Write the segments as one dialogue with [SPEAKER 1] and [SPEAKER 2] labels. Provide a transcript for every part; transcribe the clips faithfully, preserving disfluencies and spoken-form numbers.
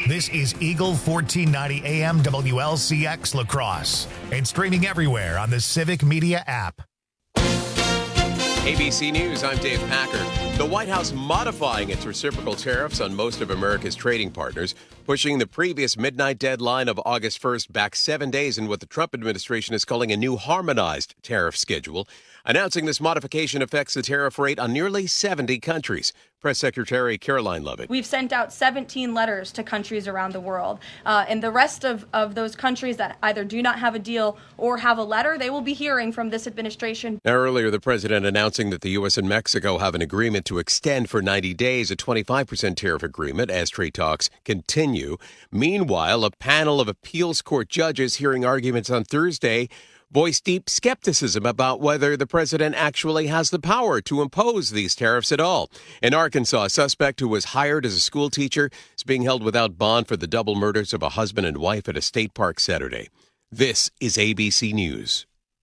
[SPEAKER 1] This is Eagle fourteen ninety A M W L C X La Crosse and streaming everywhere on the Civic Media app.
[SPEAKER 2] A B C News, I'm Dave Packer. The White House modifying its reciprocal tariffs on most of America's trading partners, pushing the previous midnight deadline of August first back seven days in what the Trump administration is calling a new harmonized tariff schedule. Announcing this modification affects the tariff rate on nearly seventy countries. Press Secretary Caroline Lovett.
[SPEAKER 3] We've sent out seventeen letters to countries around the world. Uh, and the rest of, of those countries that either do not have a deal or have a letter, they will be hearing from this administration.
[SPEAKER 2] Now, earlier, the president announcing that the U S and Mexico have an agreement to extend for ninety days a twenty-five percent tariff agreement as trade talks continue. Meanwhile, a panel of appeals court judges hearing arguments on Thursday voiced deep skepticism about whether the president actually has the power to impose these tariffs at all. In Arkansas, a suspect who was hired as a school teacher is being held without bond for the double murders of a husband and wife at a state park Saturday. This is A B C News.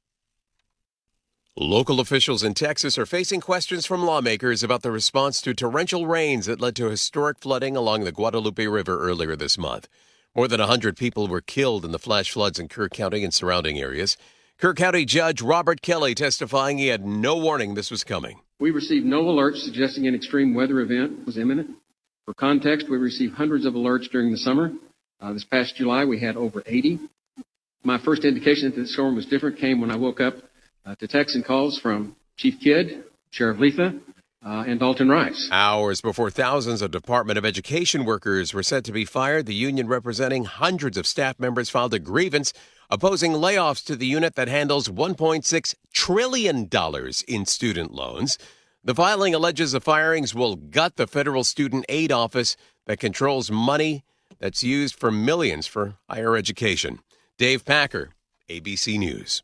[SPEAKER 2] Local officials in Texas are facing questions from lawmakers about the response to torrential rains that led to historic flooding along the Guadalupe River earlier this month. More than one hundred people were killed in the flash floods in Kerr County and surrounding areas. Kerr County Judge Robert Kelly testifying he had no warning this was coming.
[SPEAKER 4] We received no alerts suggesting an extreme weather event was imminent. For context, we received hundreds of alerts during the summer. Uh, this past July, we had over eighty. My first indication that the storm was different came when I woke up uh, to texts and calls from Chief Kidd, Sheriff Letha, Uh, and Dalton Rice.
[SPEAKER 2] Hours before thousands of Department of Education workers were set to be fired, the union representing hundreds of staff members filed a grievance opposing layoffs to the unit that handles one point six trillion dollars in student loans. The filing alleges the firings will gut the federal student aid office that controls money that's used for millions for higher education. Dave Packer, A B C News.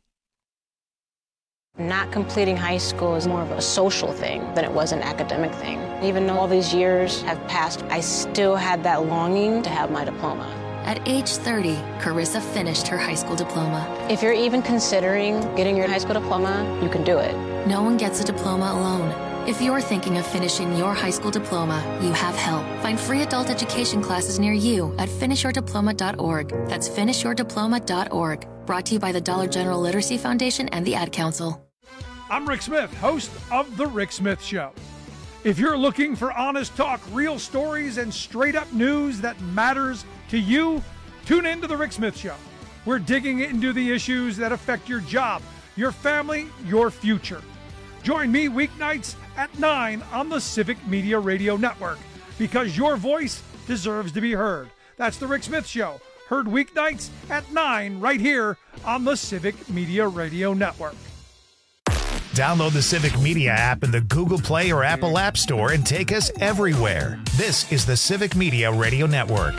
[SPEAKER 5] Not completing high school is more of a social thing than it was an academic thing. Even though all these years have passed, I still had that longing to have my diploma.
[SPEAKER 6] At age thirty, Carissa finished her high school diploma.
[SPEAKER 5] If you're even considering getting your high school diploma, you can do it.
[SPEAKER 6] No one gets a diploma alone. If you're thinking of finishing your high school diploma, you have help. Find free adult education classes near you at finish your diploma dot org. That's finish your diploma dot org. Brought to you by the Dollar General Literacy Foundation and the Ad Council.
[SPEAKER 7] I'm Rick Smith, host of The Rick Smith Show. If you're looking for honest talk, real stories, and straight-up news that matters to you, tune in to The Rick Smith Show. We're digging into the issues that affect your job, your family, your future. Join me weeknights at nine on the Civic Media Radio Network, because your voice deserves to be heard. That's The Rick Smith Show, heard weeknights at nine right here on the Civic Media Radio Network.
[SPEAKER 1] Download the Civic Media app in the Google Play or Apple App Store and take us everywhere. This is the Civic Media Radio Network.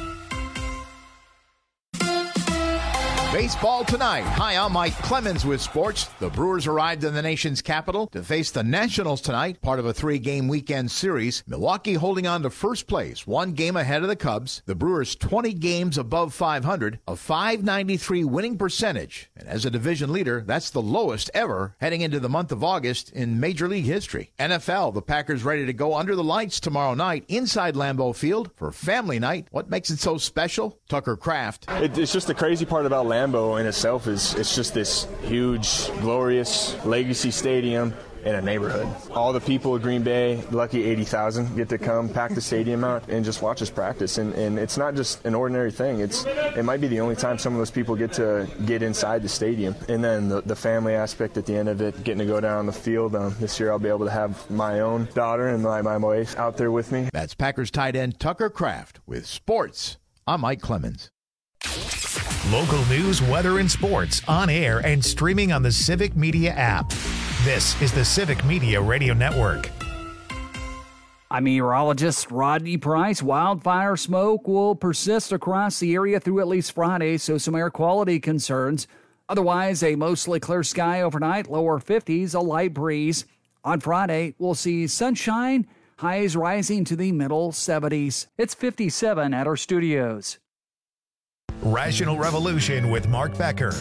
[SPEAKER 8] Baseball tonight. Hi, I'm Mike Clemens with sports. The Brewers arrived in the nation's capital to face the Nationals tonight, part of a three-game weekend series. Milwaukee holding on to first place, one game ahead of the Cubs. The Brewers twenty games above five hundred, a five ninety-three winning percentage. And as a division leader, that's the lowest ever heading into the month of August in Major League history. N F L, the Packers ready to go under the lights tomorrow night inside Lambeau Field for family night. What makes it so special? Tucker Kraft.
[SPEAKER 9] It, it's just the crazy part about Lambeau. Lambeau in itself is it's just this huge, glorious legacy stadium in a neighborhood. All the people of Green Bay, lucky eighty thousand, get to come pack the stadium out and just watch us practice. And, and it's not just an ordinary thing. It's it might be the only time some of those people get to get inside the stadium. And then the, the family aspect at the end of it, getting to go down on the field. Um, this year I'll be able to have my own daughter and my, my wife out there with me.
[SPEAKER 8] That's Packers tight end Tucker Kraft with sports. I'm Mike Clemens.
[SPEAKER 1] Local news, weather, and sports on air and streaming on the Civic Media app. This is the Civic Media Radio Network.
[SPEAKER 10] I'm meteorologist Rodney Price. Wildfire smoke will persist across the area through at least Friday, so some air quality concerns. Otherwise, a mostly clear sky overnight, lower fifties, a light breeze. On Friday, we'll see sunshine, highs rising to the middle seventies. It's fifty-seven at our studios.
[SPEAKER 1] Rational Revolution with Mark Becker.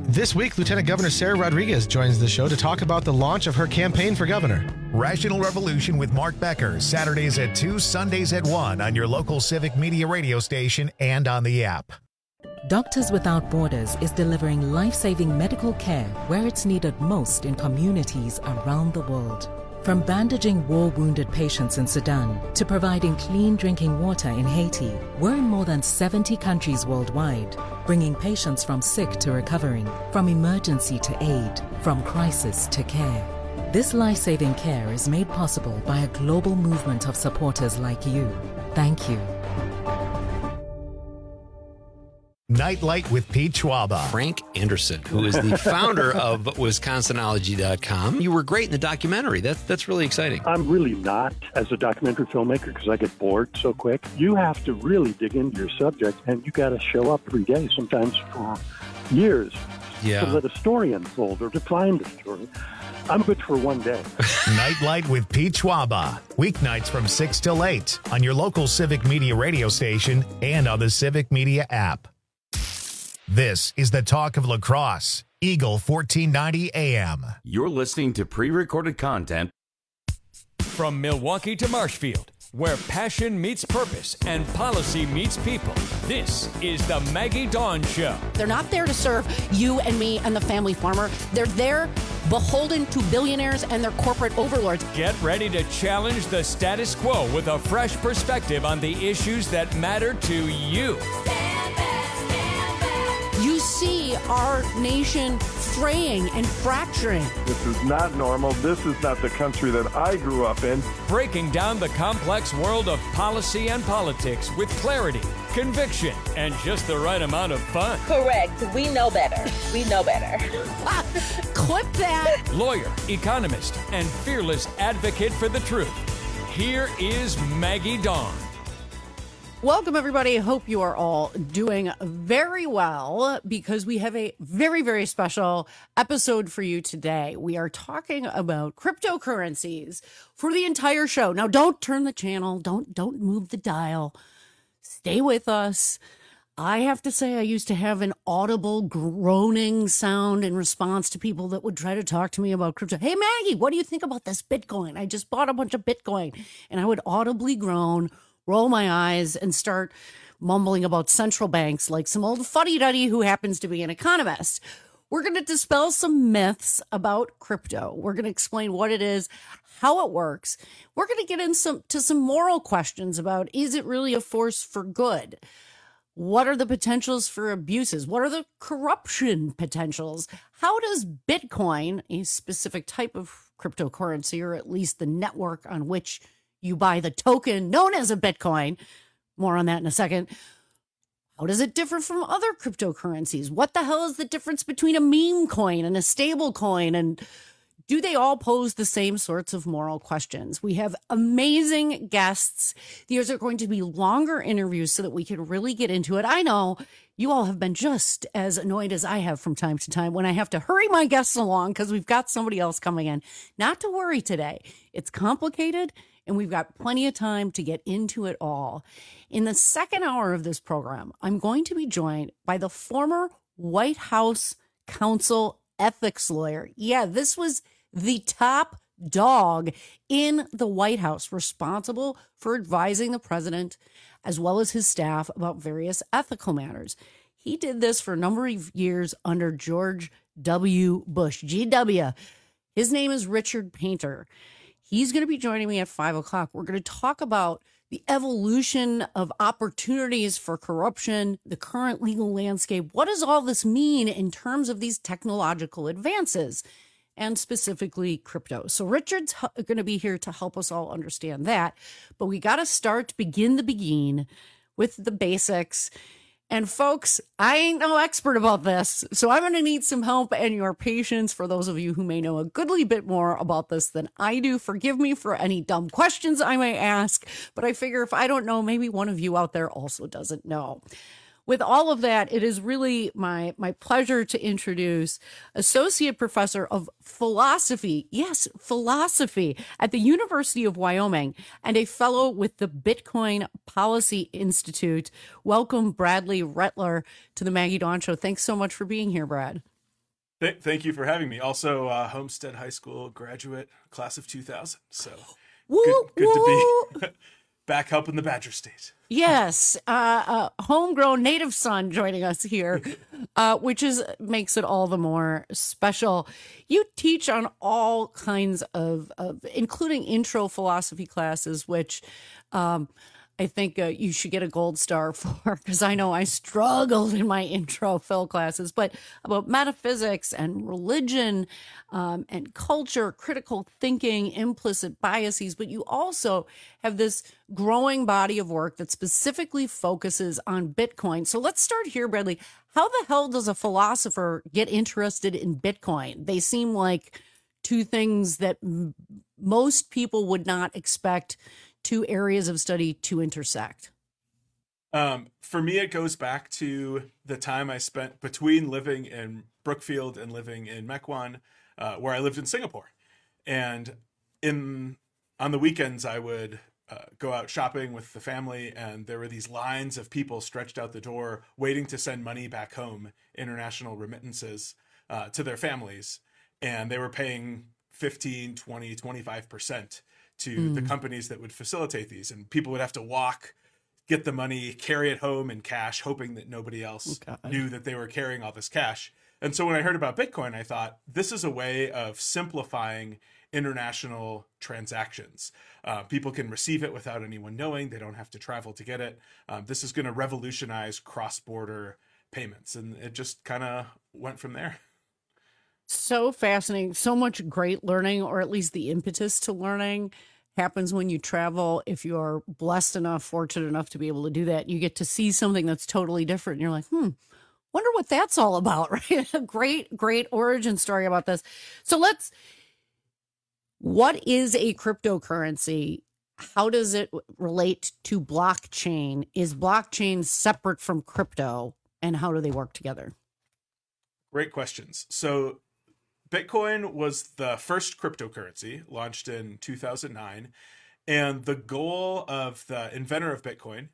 [SPEAKER 11] This week, Lieutenant Governor Sarah Rodriguez joins the show to talk about the launch of her campaign for governor.
[SPEAKER 1] Rational Revolution with Mark Becker, Saturdays at two, Sundays at one on your local Civic Media radio station and on the app.
[SPEAKER 12] Doctors Without Borders is delivering life-saving medical care where it's needed most in communities around the world. From bandaging war-wounded patients in Sudan to providing clean drinking water in Haiti, we're in more than seventy countries worldwide, bringing patients from sick to recovering, from emergency to aid, from crisis to care. This life-saving care is made possible by a global movement of supporters like you. Thank you.
[SPEAKER 1] Nightlight with Pete Schwaba.
[SPEAKER 13] Frank Anderson, who is the founder of Wisconsinology dot com. You were great in the documentary. That's, that's really exciting.
[SPEAKER 14] I'm really not as a documentary filmmaker because I get bored so quick. You have to really dig into your subject, and you got to show up every day, sometimes for years,
[SPEAKER 13] yeah.
[SPEAKER 14] to let a story unfold or to find a story. I'm good for one day.
[SPEAKER 1] Nightlight with Pete Schwaba. Weeknights from six till eight on your local Civic Media radio station and on the Civic Media app. This is the Talk of Lacrosse, Eagle fourteen ninety A M.
[SPEAKER 15] You're listening to pre-recorded content.
[SPEAKER 16] From Milwaukee to Marshfield, where passion meets purpose and policy meets people, this is the Maggie Dawn Show.
[SPEAKER 17] They're not there to serve you and me and the family farmer. They're there beholden to billionaires and their corporate overlords.
[SPEAKER 16] Get ready to challenge the status quo with a fresh perspective on the issues that matter to you.
[SPEAKER 17] You see our nation fraying and fracturing.
[SPEAKER 18] This is not normal. This is not the country that I grew up in.
[SPEAKER 16] Breaking down the complex world of policy and politics with clarity, conviction, and just the right amount of fun.
[SPEAKER 19] Correct. We know better. We know better.
[SPEAKER 17] Clip that.
[SPEAKER 16] Lawyer, economist, and fearless advocate for the truth. Here is Maggie Dawn.
[SPEAKER 17] Welcome, everybody. Hope you are all doing very well because we have a very, very special episode for you today. We are talking about cryptocurrencies for the entire show. Now, don't turn the channel. Don't, don't move the dial. Stay with us. I have to say, I used to have an audible groaning sound in response to people that would try to talk to me about crypto. Hey, Maggie, what do you think about this Bitcoin? I just bought a bunch of Bitcoin. And I would audibly groan, roll my eyes, and start mumbling about central banks like some old fuddy-duddy who happens to be an economist. We're going to dispel some myths about crypto. We're going to explain what it is, how it works. We're going to get into some, to some moral questions about, is it really a force for good? What are the potentials for abuses? What are the corruption potentials? How does Bitcoin, a specific type of cryptocurrency, or at least the network on which you buy the token known as a Bitcoin, more on that in a second. How does it differ from other cryptocurrencies? What the hell is the difference between a meme coin and a stable coin? And do they all pose the same sorts of moral questions? We have amazing guests. These are going to be longer interviews so that we can really get into it. I know you all have been just as annoyed as I have from time to time when I have to hurry my guests along because we've got somebody else coming in. Not to worry today. It's complicated, and we've got plenty of time to get into it all. In the second hour of this program, I'm going to be joined by the former White House counsel ethics lawyer. Yeah, this was the top dog in the White House, responsible for advising the president as well as his staff about various ethical matters. He did this for a number of years under George W. Bush, G W. His name is Richard Painter. He's going to be joining me at five o'clock. We're going to talk about the evolution of opportunities for corruption, the current legal landscape. What does all this mean in terms of these technological advances, and specifically crypto? So Richard's going to be here to help us all understand that. But we got to start, begin the begin with the basics. And folks, I ain't no expert about this, so I'm going to need some help and your patience for those of you who may know a goodly bit more about this than I do. Forgive me for any dumb questions I may ask, but I figure if I don't know, maybe one of you out there also doesn't know. With all of that, it is really my, my pleasure to introduce Associate Professor of Philosophy, yes, philosophy, at the University of Wyoming, and a fellow with the Bitcoin Policy Institute. Welcome, Bradley Rettler, to the Maggie Dawn Show. Thanks so much for being here, Brad.
[SPEAKER 20] Th- thank you for having me. Also, uh, Homestead High School graduate, class of two thousand. So
[SPEAKER 17] woo,
[SPEAKER 20] good, good
[SPEAKER 17] woo.
[SPEAKER 20] to be back helping the Badger State.
[SPEAKER 17] Yes, uh, uh, homegrown native son joining us here, uh, which is makes it all the more special. You teach on all kinds of, of including intro philosophy classes, which um, I think uh, you should get a gold star for, because I know I struggled in my intro phil classes, but about metaphysics and religion um, and culture, critical thinking, implicit biases. But you also have this growing body of work that specifically focuses on Bitcoin. So let's start here, Bradley. How the hell does a philosopher get interested in Bitcoin? They seem like two things that m- most people would not expect two areas of study to intersect.
[SPEAKER 20] Um, for me, it goes back to the time I spent between living in Brookfield and living in Mequon, uh, where I lived in Singapore. And in on the weekends, I would uh, go out shopping with the family, and there were these lines of people stretched out the door waiting to send money back home, international remittances, uh, to their families. And they were paying fifteen, twenty, twenty-five percent to mm. the companies that would facilitate these. And people would have to walk, get the money, carry it home in cash, hoping that nobody else oh, knew that they were carrying all this cash. And so when I heard about Bitcoin, I thought, this is a way of simplifying international transactions. Uh, people can receive it without anyone knowing. They don't have to travel to get it. Um, this is going to revolutionize cross-border payments. And it just kind of went from there.
[SPEAKER 17] So fascinating. So much great learning, or at least the impetus to learning, happens when you travel. If you're blessed enough, fortunate enough to be able to do that, you get to see something that's totally different. And you're like, hmm, wonder what that's all about, right? A great, great origin story about this. So let's, what is a cryptocurrency? How does it relate to blockchain? Is blockchain separate from crypto, and how do they work together?
[SPEAKER 20] Great questions. So Bitcoin was the first cryptocurrency launched in two thousand nine. And the goal of the inventor of Bitcoin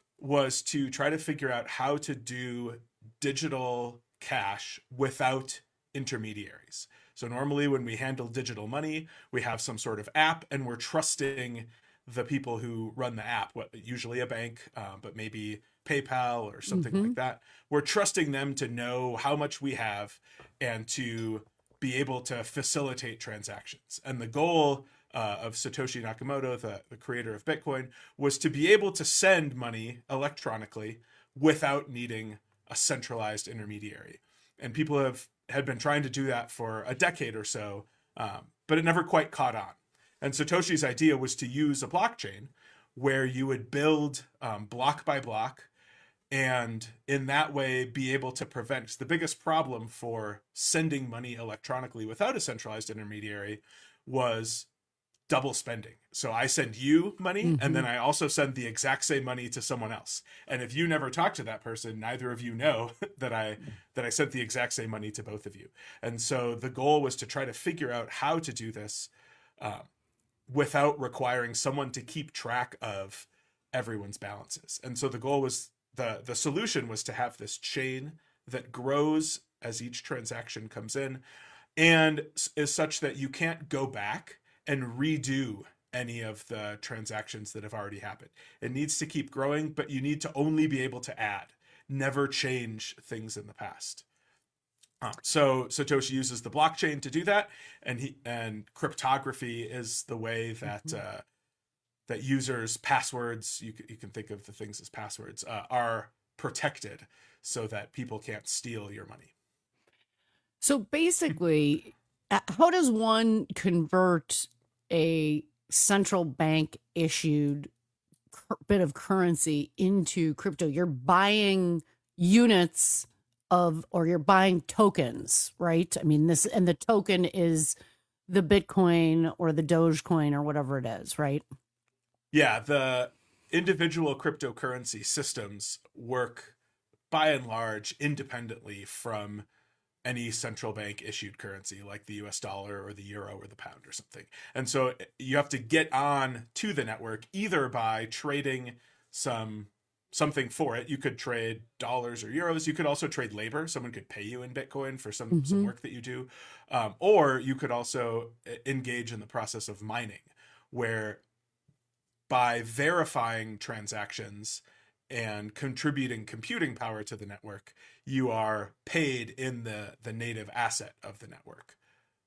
[SPEAKER 20] was to try to figure out how to do digital cash without intermediaries. So normally when we handle digital money, we have some sort of app, and we're trusting the people who run the app, what usually a bank, uh, but maybe PayPal or something mm-hmm. like that. We're trusting them to know how much we have and to be able to facilitate transactions. And the goal uh, of Satoshi Nakamoto, the, the creator of Bitcoin, was to be able to send money electronically without needing a centralized intermediary. And people have had been trying to do that for a decade or so, um, but it never quite caught on. And Satoshi's idea was to use a blockchain where you would build um, block by block, and in that way be able to prevent the biggest problem for sending money electronically without a centralized intermediary was double spending. So I send you money, mm-hmm. and then I also send the exact same money to someone else. And if you never talk to that person, neither of you know that I that I sent the exact same money to both of you. And so the goal was to try to figure out how to do this uh, without requiring someone to keep track of everyone's balances. And so the goal was The, the solution was to have this chain that grows as each transaction comes in, and is such that you can't go back and redo any of the transactions that have already happened. It needs to keep growing, but you need to only be able to add, never change things in the past. Uh, so Satoshi uses the blockchain to do that, and he and cryptography is the way that mm-hmm. uh, that users' passwords, you, you can think of the things as passwords, uh, are protected so that people can't steal your money.
[SPEAKER 17] So basically, how does one convert a central bank issued bit of currency into crypto? You're buying units of, or you're buying tokens, right? I mean, this, and the token is the Bitcoin or the Dogecoin or whatever it is, right?
[SPEAKER 20] Yeah, the individual cryptocurrency systems work by and large independently from any central bank issued currency like the U S dollar or the euro or the pound or something. And so you have to get on to the network either by trading some something for it. You could trade dollars or euros. You could also trade labor. Someone could pay you in Bitcoin for some, mm-hmm. some work that you do. Um, or you could also engage in the process of mining, where by verifying transactions and contributing computing power to the network, you are paid in the, the native asset of the network.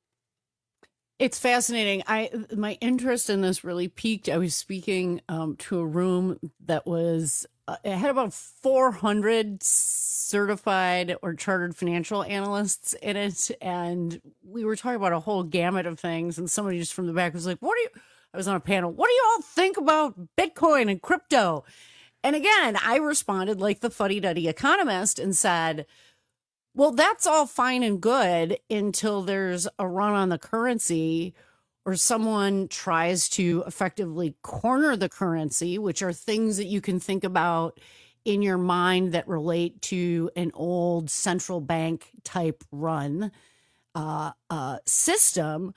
[SPEAKER 17] It's fascinating. I my interest in this really peaked. I was speaking um, to a room that was uh, it had about four hundred certified or chartered financial analysts in it, and we were talking about a whole gamut of things. And somebody just from the back was like, "What do you?" I was on a panel. What do you all think about Bitcoin and crypto? And again, I responded like the fuddy-duddy economist and said, well, that's all fine and good until there's a run on the currency or someone tries to effectively corner the currency, which are things that you can think about in your mind that relate to an old central bank type run uh, uh, system.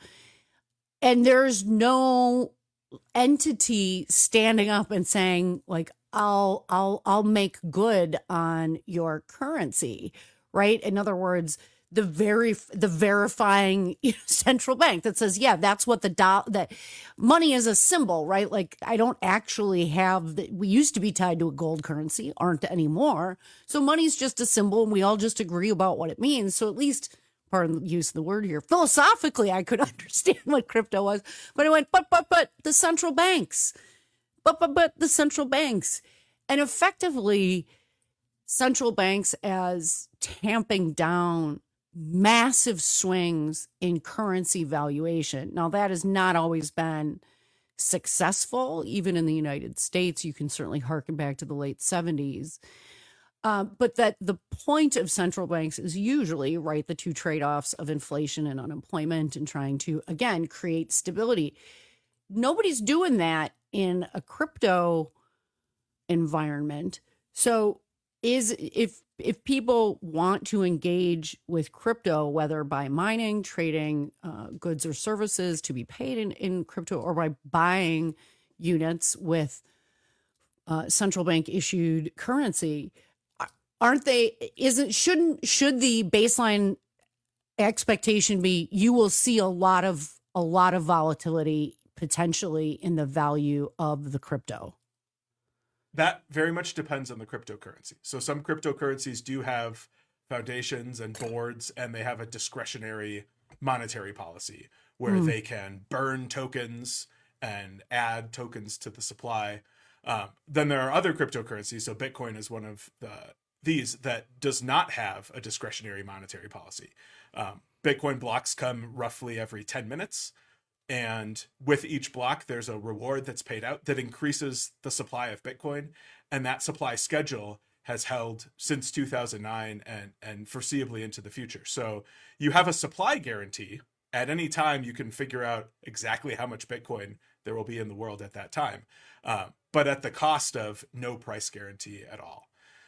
[SPEAKER 17] And there's no entity standing up and saying, like, I'll I'll I'll make good on your currency. Right. In other words, the very the verifying you know, central bank that says, yeah, that's what the do- that money is a symbol. Right. Like I don't actually have that. We used to be tied to a gold currency, aren't anymore. So money's just a symbol and we all just agree about what it means. So at least, pardon the use of the word here, philosophically, I could understand what crypto was. But I went, but, but, but the central banks, but, but, but the central banks. And effectively, central banks as tamping down massive swings in currency valuation. Now, that has not always been successful, even in the United States. You can certainly harken back to the late seventies. Uh, but that the point of central banks is usually, right, the two trade-offs of inflation and unemployment and trying to, again, create stability. Nobody's doing that in a crypto environment. So is if if people want to engage with crypto, whether by mining, trading uh, goods or services to be paid in, in crypto, or by buying units with uh, central bank issued currency, aren't they, isn't, shouldn't, should the baseline expectation be you will see a lot of, a lot of volatility potentially in the value of the crypto?
[SPEAKER 20] That very much depends on the cryptocurrency. So some cryptocurrencies do have foundations and boards, and they have a discretionary monetary policy where mm. they can burn tokens and add tokens to the supply. Um, then there are other cryptocurrencies. So Bitcoin is one of the these that does not have a discretionary monetary policy. Um, Bitcoin blocks come roughly every ten minutes. And with each block, there's a reward that's paid out that increases the supply of Bitcoin. And that supply schedule has held since two thousand nine and, and foreseeably into the future. So you have a supply guarantee. At any time, you can figure out exactly how much Bitcoin there will be in the world at that time, uh, but at the cost of no price guarantee at all.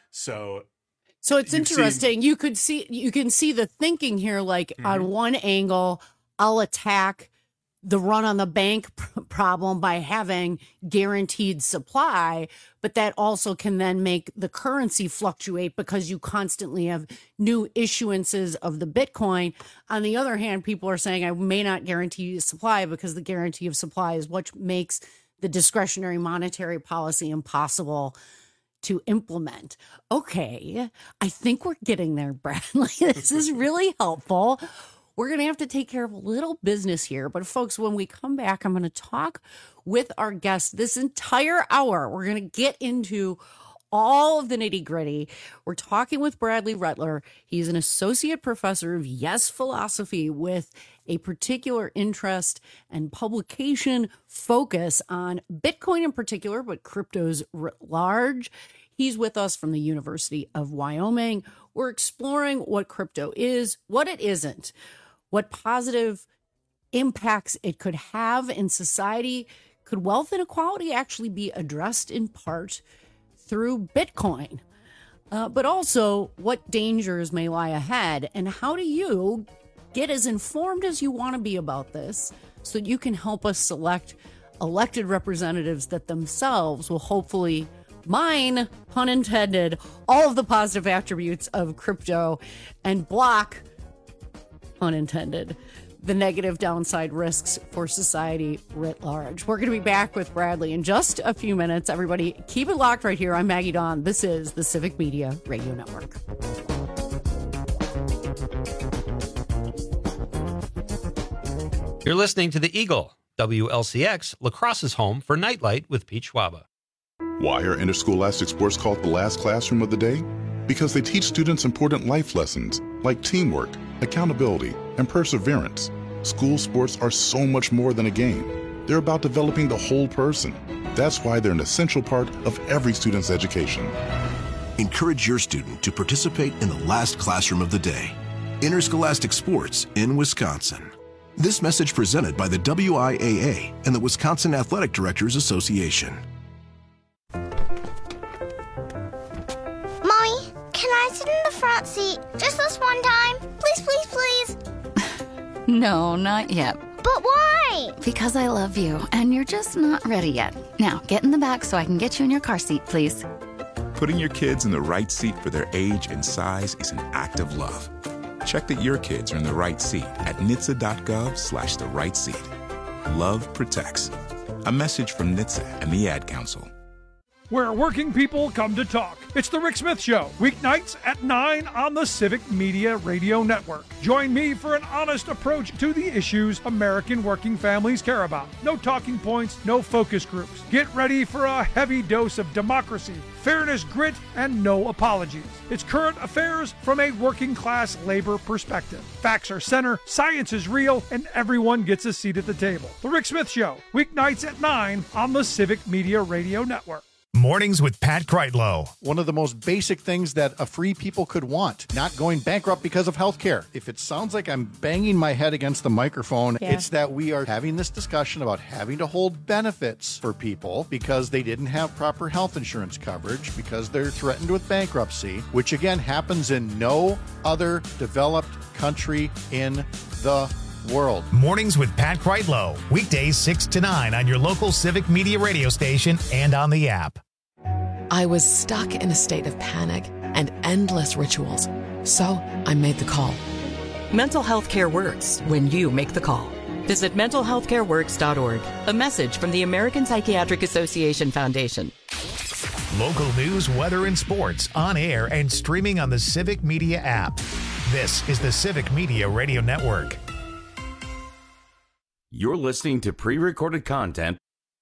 [SPEAKER 20] So
[SPEAKER 17] so it's interesting. Seen... You could see, you can see the thinking here, like mm-hmm. on one angle, I'll attack the run on the bank problem by having guaranteed supply, but that also can then make the currency fluctuate because you constantly have new issuances of the Bitcoin. On the other hand, people are saying I may not guarantee supply because the guarantee of supply is what makes the discretionary monetary policy impossible to implement. Okay, I think we're getting there, Bradley. This is really helpful. We're going to have to take care of a little business here. But folks, when we come back, I'm going to talk with our guests this entire hour. We're going to get into all of the nitty gritty. We're talking with Bradley Rettler. He's an associate professor of Yes philosophy with a particular interest and publication focus on Bitcoin in particular, but cryptos writ large. He's with us from the University of Wyoming. We're exploring what crypto is, what it isn't, what positive impacts it could have in society. Could wealth inequality actually be addressed in part through Bitcoin? Uh, but also what dangers may lie ahead, and how do you get as informed as you want to be about this so that you can help us select elected representatives that themselves will hopefully mine, pun intended, all of the positive attributes of crypto and block, pun intended, the negative downside risks for society writ large. We're going to be back with Bradley in just a few minutes. Everybody, keep it locked right here. I'm Maggie Dawn. This is the Civic Media Radio Network.
[SPEAKER 13] You're listening to The Eagle, W L C X, La Crosse's home for Nightlight with Pete Schwaba.
[SPEAKER 21] Why are interscholastic sports called the last classroom of the day? Because they teach students important life lessons like teamwork, accountability, and perseverance. School sports are so much more than a game. They're about developing the whole person. That's why they're an essential part of every student's education.
[SPEAKER 22] Encourage your student to participate in the last classroom of the day. Interscholastic sports in Wisconsin. This message presented by the W I A A and the Wisconsin Athletic Directors Association.
[SPEAKER 23] Mommy, can I sit in the front seat just this one time? Please, please, please.
[SPEAKER 24] No, not yet.
[SPEAKER 23] But why?
[SPEAKER 24] Because I love you, and you're just not ready yet. Now, get in the back so I can get you in your car seat, please.
[SPEAKER 25] Putting your kids in the right seat for their age and size is an act of love. Check that your kids are in the right seat at N H T S A dot gov slash the right seat. Love protects. A message from N H T S A and the Ad Council.
[SPEAKER 7] Where working people come to talk. It's the Rick Smith Show, weeknights at nine on the Civic Media Radio Network. Join me for an honest approach to the issues American working families care about. No talking points, no focus groups. Get ready for a heavy dose of democracy, fairness, grit, and no apologies. It's current affairs from a working class labor perspective. Facts are center, science is real, and everyone gets a seat at the table. The Rick Smith Show, weeknights at nine on the Civic Media Radio Network.
[SPEAKER 1] Mornings with Pat Kreitlow.
[SPEAKER 26] One of the most basic things that a free people could want, not going bankrupt because of health care. If it sounds like I'm banging my head against the microphone, yeah. It's that we are having this discussion about having to hold benefits for people because they didn't have proper health insurance coverage, because they're threatened with bankruptcy, which again happens in no other developed country in the world.
[SPEAKER 1] Mornings with Pat Kreitlow. Weekdays six to nine on your local Civic Media radio station and on the app.
[SPEAKER 27] I was stuck in a state of panic and endless rituals. So I made the call.
[SPEAKER 28] Mental health care works when you make the call. Visit mental health care works dot org. A message from the American Psychiatric Association Foundation.
[SPEAKER 1] Local news, weather, and sports on air and streaming on the Civic Media app. This is the Civic Media Radio Network.
[SPEAKER 15] You're listening to pre-recorded content.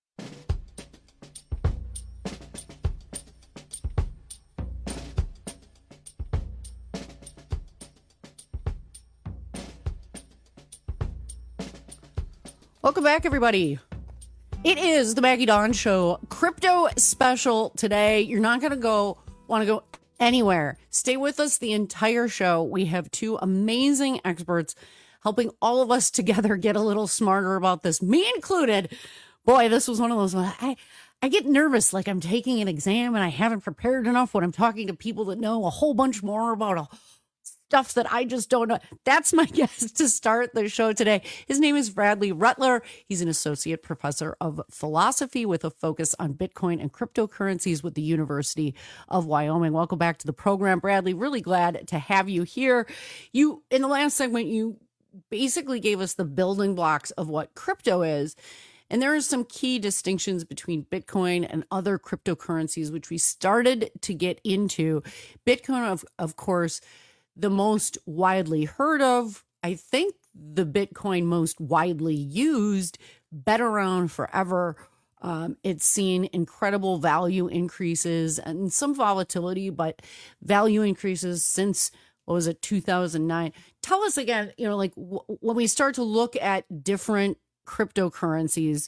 [SPEAKER 17] Welcome back, everybody. It is the Maggie Dawn Show crypto special today. You're not going to go want to go anywhere. Stay with us the entire show. We have two amazing experts helping all of us together get a little smarter about this, me included. Boy, this was one of those, I, I get nervous like I'm taking an exam and I haven't prepared enough when I'm talking to people that know a whole bunch more about a, stuff that I just don't know. That's my guest to start the show today. His name is Bradley Rutler. He's an associate professor of philosophy with a focus on Bitcoin and cryptocurrencies with the University of Wyoming. Welcome back to the program, Bradley. Really glad to have you here. You, in the last segment, you basically gave us the building blocks of what crypto is. And there are some key distinctions between Bitcoin and other cryptocurrencies, which we started to get into. Bitcoin, of, of course, the most widely heard of, I think the Bitcoin most widely used, been around forever. Um, it's seen incredible value increases and some volatility, but value increases since, what was it, two thousand nine. Tell us again, you know, like w- when we start to look at different cryptocurrencies,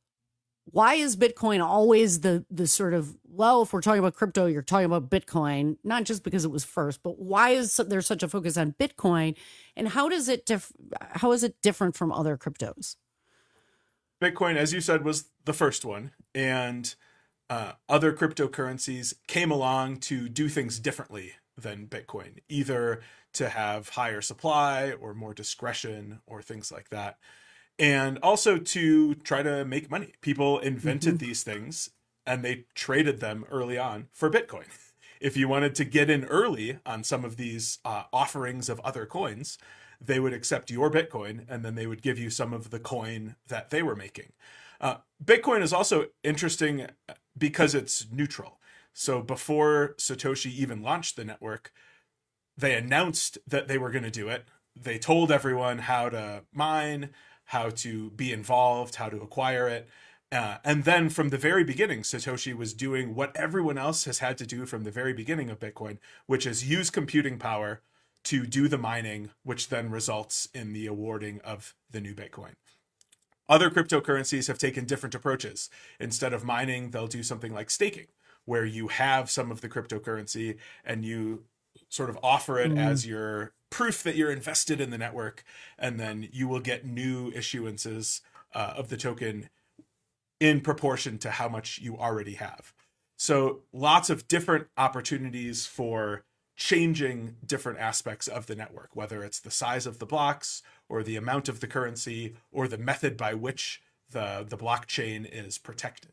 [SPEAKER 17] why is Bitcoin always the the sort of, well, if we're talking about crypto, you're talking about Bitcoin, not just because it was first, but why is there such a focus on Bitcoin, and how does it dif- how is it different from other cryptos?
[SPEAKER 20] Bitcoin, as you said, was the first one, and uh, other cryptocurrencies came along to do things differently than Bitcoin, either to have higher supply or more discretion or things like that. And also to try to make money. People invented mm-hmm. these things and they traded them early on for Bitcoin. If you wanted to get in early on some of these uh, offerings of other coins, they would accept your Bitcoin, and then they would give you some of the coin that they were making. Uh, Bitcoin is also interesting because it's neutral. So before Satoshi even launched the network, they announced that they were going to do it. They told everyone how to mine, how to be involved, how to acquire it. Uh, and then from the very beginning, Satoshi was doing what everyone else has had to do from the very beginning of Bitcoin, which is use computing power to do the mining, which then results in the awarding of the new Bitcoin. Other cryptocurrencies have taken different approaches. Instead of mining, they'll do something like staking, where you have some of the cryptocurrency and you sort of offer it mm. as your proof that you're invested in the network, and then you will get new issuances uh, of the token in proportion to how much you already have. So lots of different opportunities for changing different aspects of the network, whether it's the size of the blocks or the amount of the currency or the method by which the, the blockchain is protected.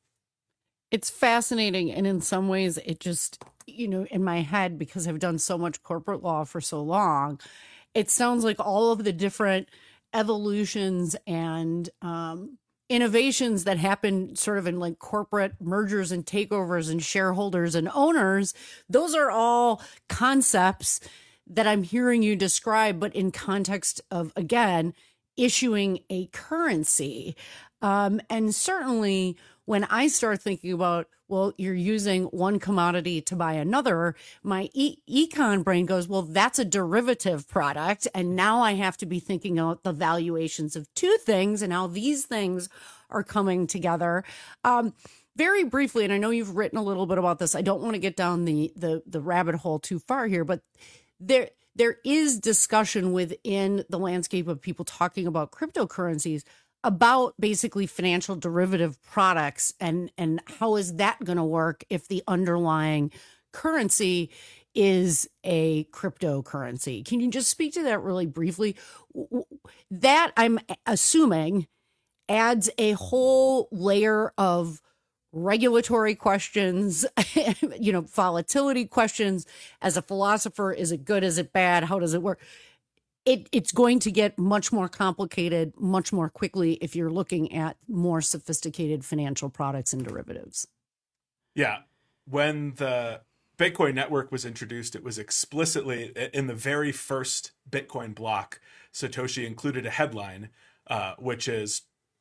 [SPEAKER 17] It's fascinating. And in some ways, it just, you know, in my head, because I've done so much corporate law for so long, it sounds like all of the different evolutions and um, innovations that happen sort of in like corporate mergers and takeovers and shareholders and owners, those are all concepts that I'm hearing you describe, but in context of, again, issuing a currency. Um, and certainly when I start thinking about, well, you're using one commodity to buy another, my e- econ brain goes, well, that's a derivative product. And now I have to be thinking about the valuations of two things and how these things are coming together. Um, very briefly, and I know you've written a little bit about this, I don't want to get down the, the, the rabbit hole too far here, but there, there is discussion within the landscape of people talking about cryptocurrencies about basically financial derivative products and, and how is that going to work if the underlying currency is a cryptocurrency. Can you just speak to that really briefly? That, I'm assuming, adds a whole layer of regulatory questions, you know, volatility questions. As a philosopher, is it good? Is it bad? How does it work? It, it's going to get much more complicated, much more quickly if you're looking at more sophisticated financial products and derivatives.
[SPEAKER 20] Yeah. When the Bitcoin network was introduced, it was explicitly in the very first Bitcoin block, Satoshi included a headline, uh, which is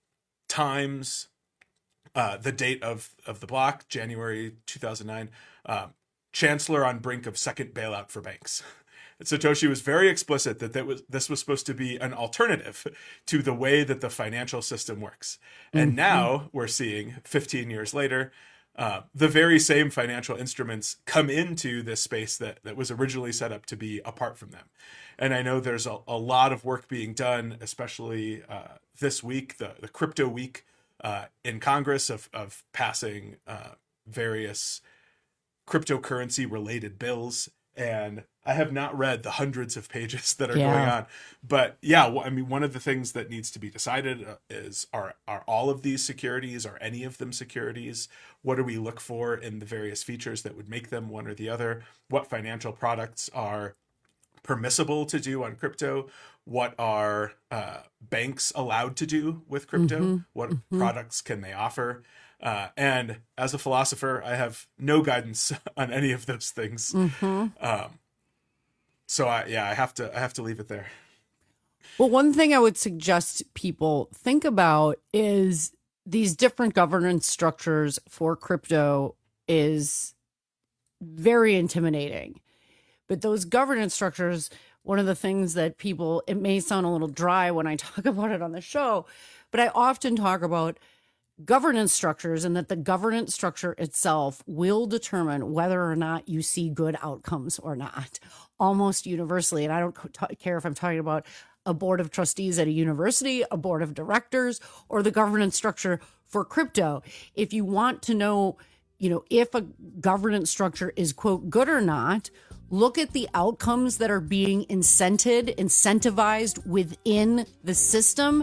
[SPEAKER 20] times uh, the date of, of the block, January two thousand nine, uh, Chancellor on brink of second bailout for banks. Satoshi was very explicit that, that was, this was supposed to be an alternative to the way that the financial system works. And mm-hmm. now we're seeing, fifteen years later, uh, the very same financial instruments come into this space that, that was originally set up to be apart from them. And I know there's a, a lot of work being done, especially uh, this week, the, the crypto week uh, in Congress of, of passing uh, various cryptocurrency related bills. And I have not read the hundreds of pages that are yeah. going on, but yeah, I mean, one of the things that needs to be decided is, are, are all of these securities, are any of them securities? What do we look for in the various features that would make them one or the other? What financial products are permissible to do on crypto? What are uh, banks allowed to do with crypto? Mm-hmm. What mm-hmm. products can they offer? Uh, and as a philosopher, I have no guidance on any of those things. Mm-hmm. Um, so I, yeah, I have to, I have to leave it there.
[SPEAKER 17] Well, one thing I would suggest people think about is these different governance structures for crypto is very intimidating. But those governance structures, one of the things that people, it may sound a little dry when I talk about it on the show, but I often talk about governance structures and that the governance structure itself will determine whether or not you see good outcomes or not, almost universally. And I don't t- care if I'm talking about a board of trustees at a university, a board of directors, or the governance structure for crypto. If you want to know, you know, if a governance structure is, quote, good or not, look at the outcomes that are being incented, incentivized within the system.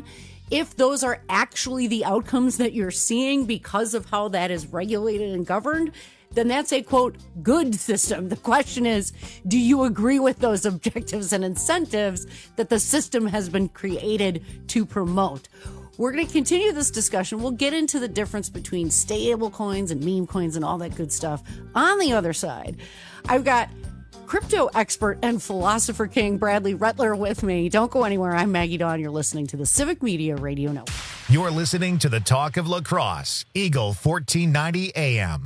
[SPEAKER 17] if those are actually the outcomes that you're seeing because of how that is regulated and governed, then that's a, quote, good system. The question is, do you agree with those objectives and incentives that the system has been created to promote? We're going to continue this discussion. We'll get into the difference between stable coins and meme coins and all that good stuff on the other side. I've got crypto expert and philosopher king Bradley Rettler with me. Don't go anywhere. I'm Maggie Dawn. You're listening to the Civic Media Radio Network.
[SPEAKER 1] You're listening to the Talk of Lacrosse, Eagle fourteen ninety A M.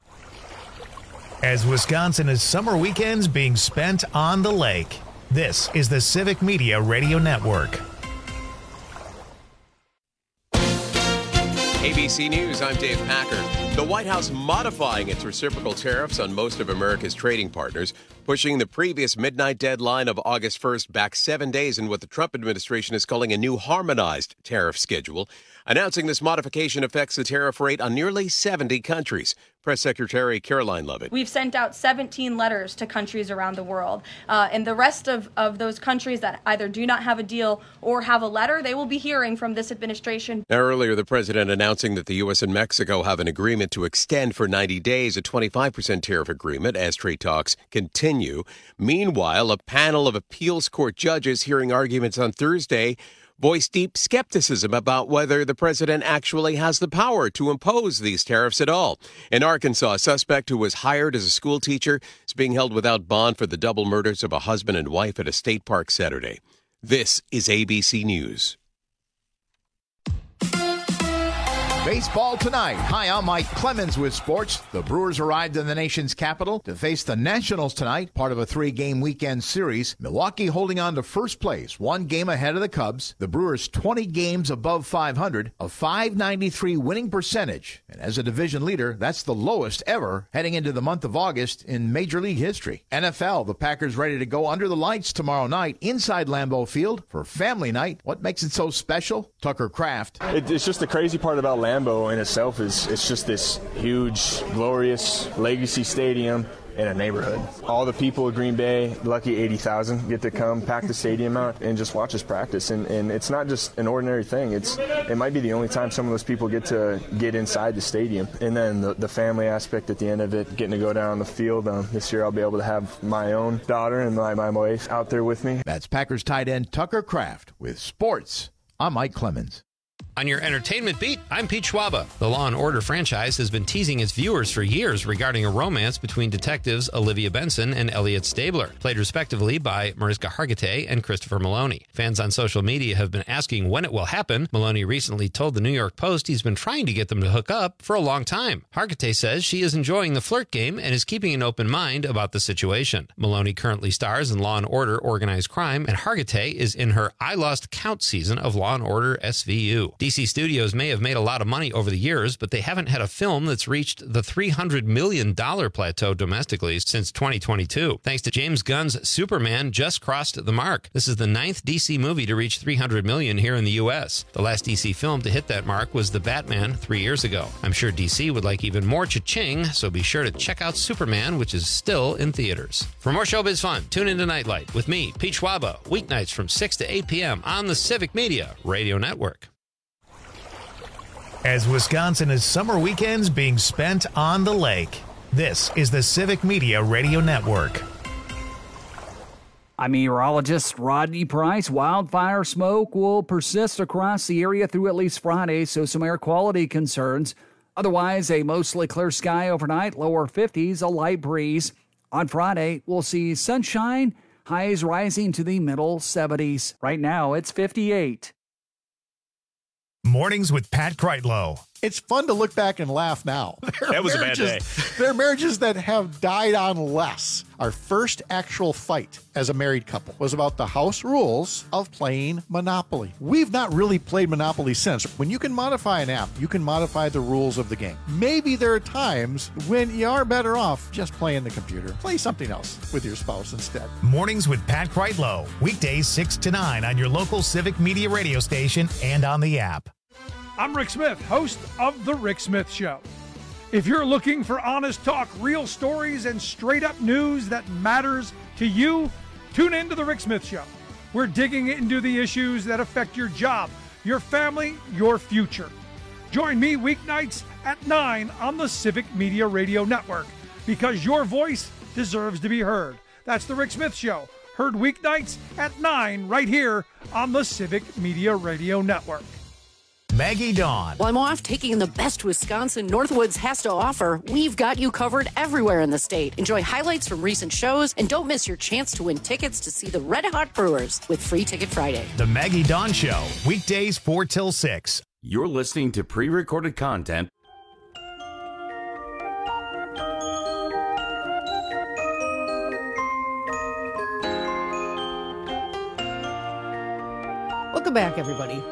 [SPEAKER 1] As Wisconsin is summer weekends being spent on the lake, this is the Civic Media Radio Network.
[SPEAKER 2] A B C News, I'm Dave Packer. The White House modifying its reciprocal tariffs on most of America's trading partners, pushing the previous midnight deadline of August first back seven days in what the Trump administration is calling a new harmonized tariff schedule. Announcing this modification affects the tariff rate on nearly seventy countries. Press Secretary Caroline Lovett.
[SPEAKER 3] We've sent out seventeen letters to countries around the world. Uh, and the rest of, of those countries that either do not have a deal or have a letter, they will be hearing from this administration.
[SPEAKER 2] Now, earlier, the president announcing that the U S and Mexico have an agreement to extend for ninety days a twenty-five percent tariff agreement as trade talks continue. Meanwhile, a panel of appeals court judges hearing arguments on Thursday voiced deep skepticism about whether the president actually has the power to impose these tariffs at all. In Arkansas, a suspect who was hired as a school teacher is being held without bond for the double murders of a husband and wife at a state park Saturday. This is A B C News.
[SPEAKER 4] Baseball tonight. Hi, I'm Mike Clemens with sports. The Brewers arrived in the nation's capital to face the Nationals tonight, part of a three-game weekend series. Milwaukee holding on to first place, one game ahead of the Cubs. The Brewers twenty games above five hundred, a five ninety-three winning percentage. And as a division leader, that's the lowest ever heading into the month of August in Major League history. N F L, the Packers ready to go under the lights tomorrow night inside Lambeau Field for family night. What makes it so special? Tucker Kraft.
[SPEAKER 5] It, it's just the crazy part about Lambeau. Lambeau in itself is it's just this huge, glorious legacy stadium in a neighborhood. All the people of Green Bay, lucky eighty thousand, get to come pack the stadium out and just watch us practice. And, and it's not just an ordinary thing. It's it might be the only time some of those people get to get inside the stadium. And then the, the family aspect at the end of it, getting to go down the field. Um, this year I'll be able to have my own daughter and my, my wife out there with me.
[SPEAKER 4] That's Packers tight end Tucker Kraft with sports. I'm Mike Clemens.
[SPEAKER 13] On your entertainment beat, I'm Pete Schwaba. The Law and Order franchise has been teasing its viewers for years regarding a romance between detectives Olivia Benson and Elliot Stabler, played respectively by Mariska Hargitay and Christopher Maloney. Fans on social media have been asking when it will happen. Maloney recently told the New York Post he's been trying to get them to hook up for a long time. Hargitay says she is enjoying the flirt game and is keeping an open mind about the situation. Maloney currently stars in Law and Order Organized Crime, and Hargitay is in her I Lost Count season of Law and Order S V U. D C Studios may have made a lot of money over the years, but they haven't had a film that's reached the three hundred million dollars plateau domestically since twenty twenty-two. Thanks to James Gunn's Superman just crossed the mark. This is the ninth D C movie to reach three hundred million dollars here in the U S. The last D C film to hit that mark was The Batman three years ago. I'm sure D C would like even more cha-ching, so be sure to check out Superman, which is still in theaters. For more showbiz fun, tune into Nightlight with me, Pete Schwaba, weeknights from six to eight p.m. on the Civic Media Radio Network.
[SPEAKER 1] As Wisconsin is summer weekends being spent on the lake, this is the Civic Media Radio Network.
[SPEAKER 6] I'm meteorologist Rodney Price. Wildfire smoke will persist across the area through at least Friday, so some air quality concerns. Otherwise, a mostly clear sky overnight, lower fifties, a light breeze. On Friday, we'll see sunshine, highs rising to the middle seventies. Right now, it's fifty-eight.
[SPEAKER 1] Mornings with Pat Kreitlow.
[SPEAKER 26] It's fun to look back and laugh now.
[SPEAKER 8] That was a bad day.
[SPEAKER 26] There are marriages that have died on less. Our first actual fight as a married couple was about the house rules of playing Monopoly. We've not really played Monopoly since. When you can modify an app, you can modify the rules of the game. Maybe there are times when you are better off just playing the computer. Play something else with your spouse instead.
[SPEAKER 1] Mornings with Pat Kreitlow. Weekdays six to nine on your local Civic Media radio station and on the app.
[SPEAKER 7] I'm Rick Smith, host of The Rick Smith Show. If you're looking for honest talk, real stories, and straight-up news that matters to you, tune in to The Rick Smith Show. We're digging into the issues that affect your job, your family, your future. Join me weeknights at nine on the Civic Media Radio Network, because your voice deserves to be heard. That's The Rick Smith Show, heard weeknights at nine right here on the Civic Media Radio Network.
[SPEAKER 1] Maggie Dawn.
[SPEAKER 17] While I'm off taking the best Wisconsin Northwoods has to offer, we've got you covered everywhere in the state. Enjoy highlights from recent shows and don't miss your chance to win tickets to see the Red Hot Brewers with Free Ticket Friday.
[SPEAKER 1] The Maggie Dawn Show, weekdays four till six.
[SPEAKER 15] You're listening to pre-recorded content.
[SPEAKER 17] Welcome back, everybody.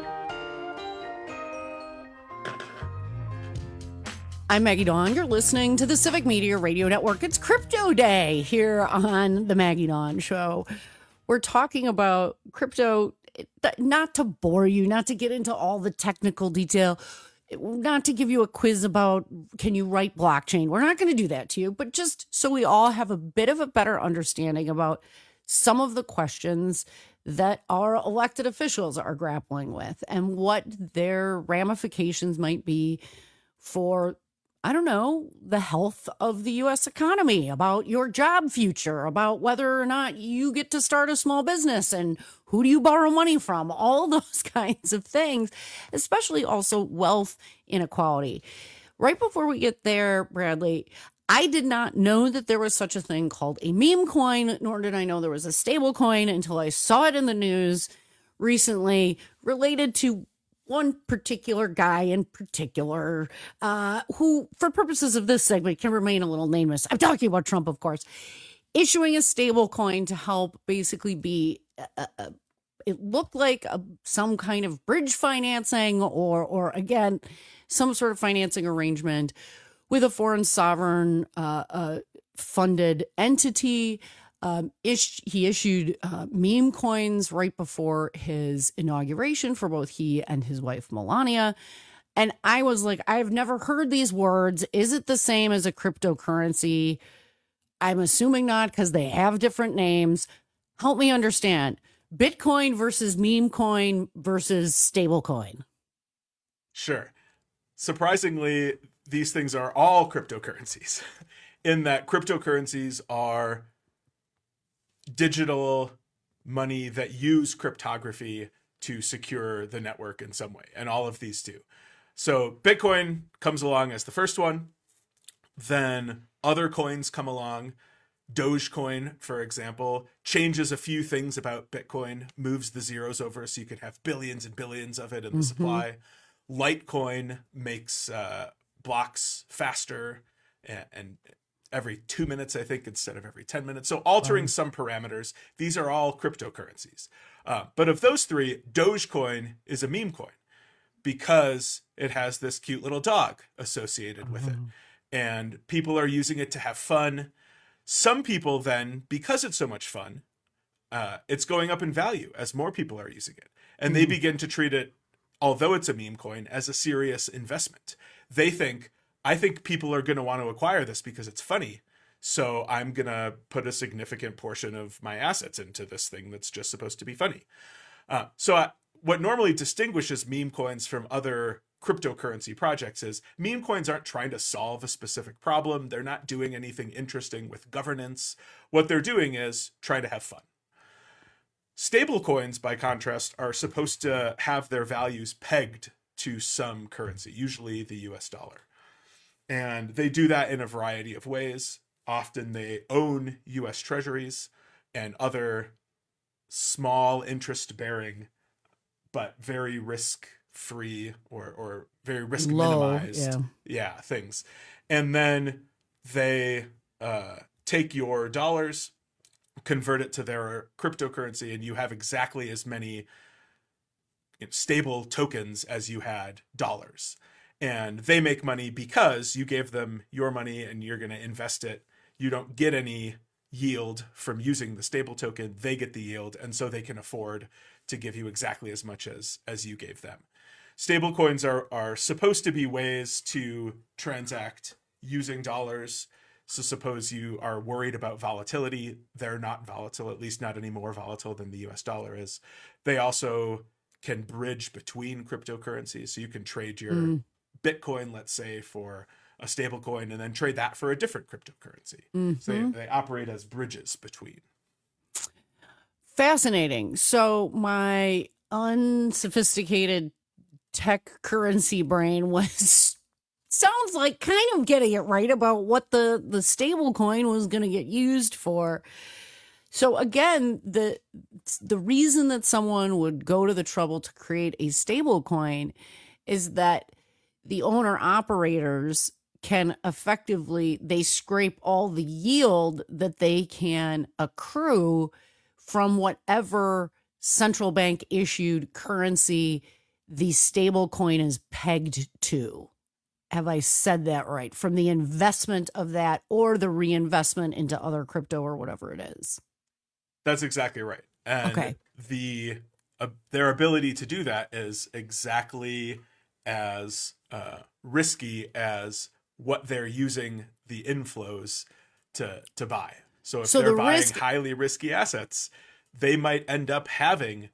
[SPEAKER 17] I'm Maggie Dawn. You're listening to the Civic Media Radio Network. It's Crypto Day here on the Maggie Dawn Show. We're talking about crypto, not to bore you, not to get into all the technical detail, not to give you a quiz about can you write blockchain. We're not going to do that to you, but just so we all have a bit of a better understanding about some of the questions that our elected officials are grappling with and what their ramifications might be for, I don't know, the health of the U S economy, about your job future, about whether or not you get to start a small business and who do you borrow money from, all those kinds of things, especially also wealth inequality. Right before we get there, Bradley, I did not know that there was such a thing called a meme coin, nor did I know there was a stable coin until I saw it in the news recently related to one particular guy in particular, uh, who, for purposes of this segment, can remain a little nameless. I'm talking about Trump, of course, issuing a stable coin to help basically be, a, a, it looked like a, some kind of bridge financing or, or again, some sort of financing arrangement with a foreign sovereign uh, uh, funded entity. Um, ish, he issued uh, meme coins right before his inauguration for both he and his wife, Melania. And I was like, I've never heard these words. Is it the same as a cryptocurrency? I'm assuming not, because they have different names. Help me understand. Bitcoin versus meme coin versus stablecoin.
[SPEAKER 20] Sure. Surprisingly, these things are all cryptocurrencies, in that cryptocurrencies are digital money that use cryptography to secure the network in some way, and all of these do. So Bitcoin comes along as the first one, then other coins come along. Dogecoin, for example, changes a few things about Bitcoin, moves the zeros over so you can have billions and billions of it in the mm-hmm. supply. Litecoin makes uh, blocks faster and, and every two minutes, I think, instead of every ten minutes. So altering um, some parameters. These are all cryptocurrencies. Uh, but of those three, Dogecoin is a meme coin because it has this cute little dog associated uh-huh. with it. And people are using it to have fun. Some people then, because it's so much fun, uh, it's going up in value as more people are using it. And mm. they begin to treat it, although it's a meme coin, as a serious investment. They think, I think people are going to want to acquire this because it's funny. So I'm going to put a significant portion of my assets into this thing that's just supposed to be funny. Uh, so I, what normally distinguishes meme coins from other cryptocurrency projects is meme coins aren't trying to solve a specific problem. They're not doing anything interesting with governance. What they're doing is trying to have fun. Stable coins, by contrast, are supposed to have their values pegged to some currency, usually the U S dollar. And they do that in a variety of ways. Often they own U S treasuries and other small interest bearing, but very risk free or, or very risk
[SPEAKER 17] Low,
[SPEAKER 20] minimized.
[SPEAKER 17] Yeah.
[SPEAKER 20] yeah, things. And then they uh, take your dollars, convert it to their cryptocurrency, and you have exactly as many you know, stable tokens as you had dollars. And they make money because you gave them your money and you're going to invest it. You don't get any yield from using the stable token. They get the yield, and so they can afford to give you exactly as much as as you gave them. Stable coins are are supposed to be ways to transact using dollars. So suppose you are worried about volatility. They're not volatile, at least not any more volatile than the U S dollar is. They also can bridge between cryptocurrencies. So you can trade your
[SPEAKER 17] Mm.
[SPEAKER 20] Bitcoin, let's say, for a stable coin and then trade that for a different cryptocurrency.
[SPEAKER 17] Mhm.
[SPEAKER 20] So they, they operate as bridges between.
[SPEAKER 17] Fascinating. So my unsophisticated tech currency brain was sounds like kind of getting it right about what the the stable coin was going to get used for. So again, the the reason that someone would go to the trouble to create a stable coin is that the owner operators can effectively, they scrape all the yield that they can accrue from whatever central bank issued currency the stable coin is pegged to. Have I said that right? From the investment of that or the reinvestment into other crypto or whatever it is.
[SPEAKER 20] That's exactly right. And
[SPEAKER 17] Okay.
[SPEAKER 20] the uh, their ability to do that is exactly as uh, risky as what they're using the inflows to to buy. So if
[SPEAKER 17] So
[SPEAKER 20] they're
[SPEAKER 17] the
[SPEAKER 20] buying
[SPEAKER 17] risk-
[SPEAKER 20] highly risky assets, they might end up having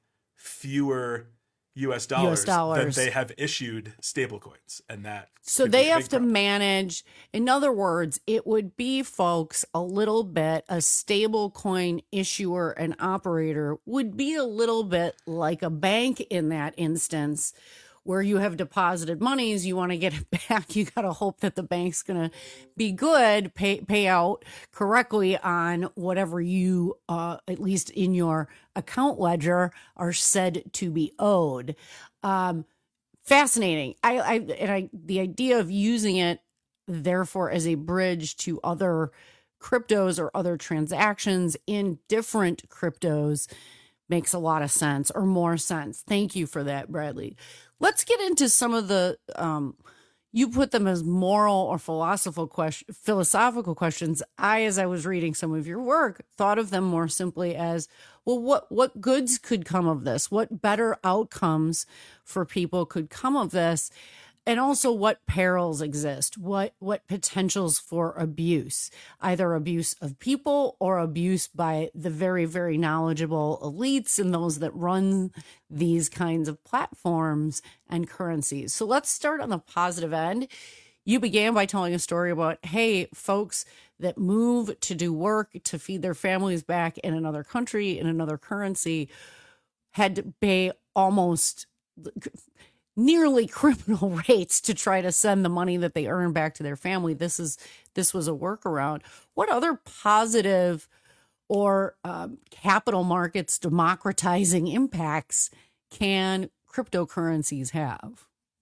[SPEAKER 20] fewer U S dollars,
[SPEAKER 17] dollars.
[SPEAKER 20] than they have issued stablecoins, and that
[SPEAKER 17] So
[SPEAKER 20] could be
[SPEAKER 17] they
[SPEAKER 20] a
[SPEAKER 17] have
[SPEAKER 20] big
[SPEAKER 17] to
[SPEAKER 20] problem.
[SPEAKER 17] manage, in other words, it would be, folks, a little bit, a stable coin issuer and operator would be a little bit like a bank in that instance, where you have deposited monies, you want to get it back. You got to hope that the bank's going to be good, pay, pay out correctly on whatever you, uh, at least in your account ledger, are said to be owed. Um, fascinating. I, I, and I, the idea of using it, therefore, as a bridge to other cryptos or other transactions in different cryptos makes a lot of sense, or more sense. Thank you for that, Bradley. Let's get into some of the, um, you put them as moral or philosophical question, philosophical questions. I, as I was reading some of your work, thought of them more simply as, well, what, what goods could come of this? What better outcomes for people could come of this? And also what perils exist, what, what potentials for abuse, either abuse of people or abuse by the very, very knowledgeable elites and those that run these kinds of platforms and currencies. So let's start on the positive end. You began by telling a story about, hey, folks that move to do work to feed their families back in another country, in another currency, had to pay almost nearly criminal rates to try to send the money that they earn back to their family. This is this was a workaround. What other positive or um, capital markets democratizing impacts can cryptocurrencies have?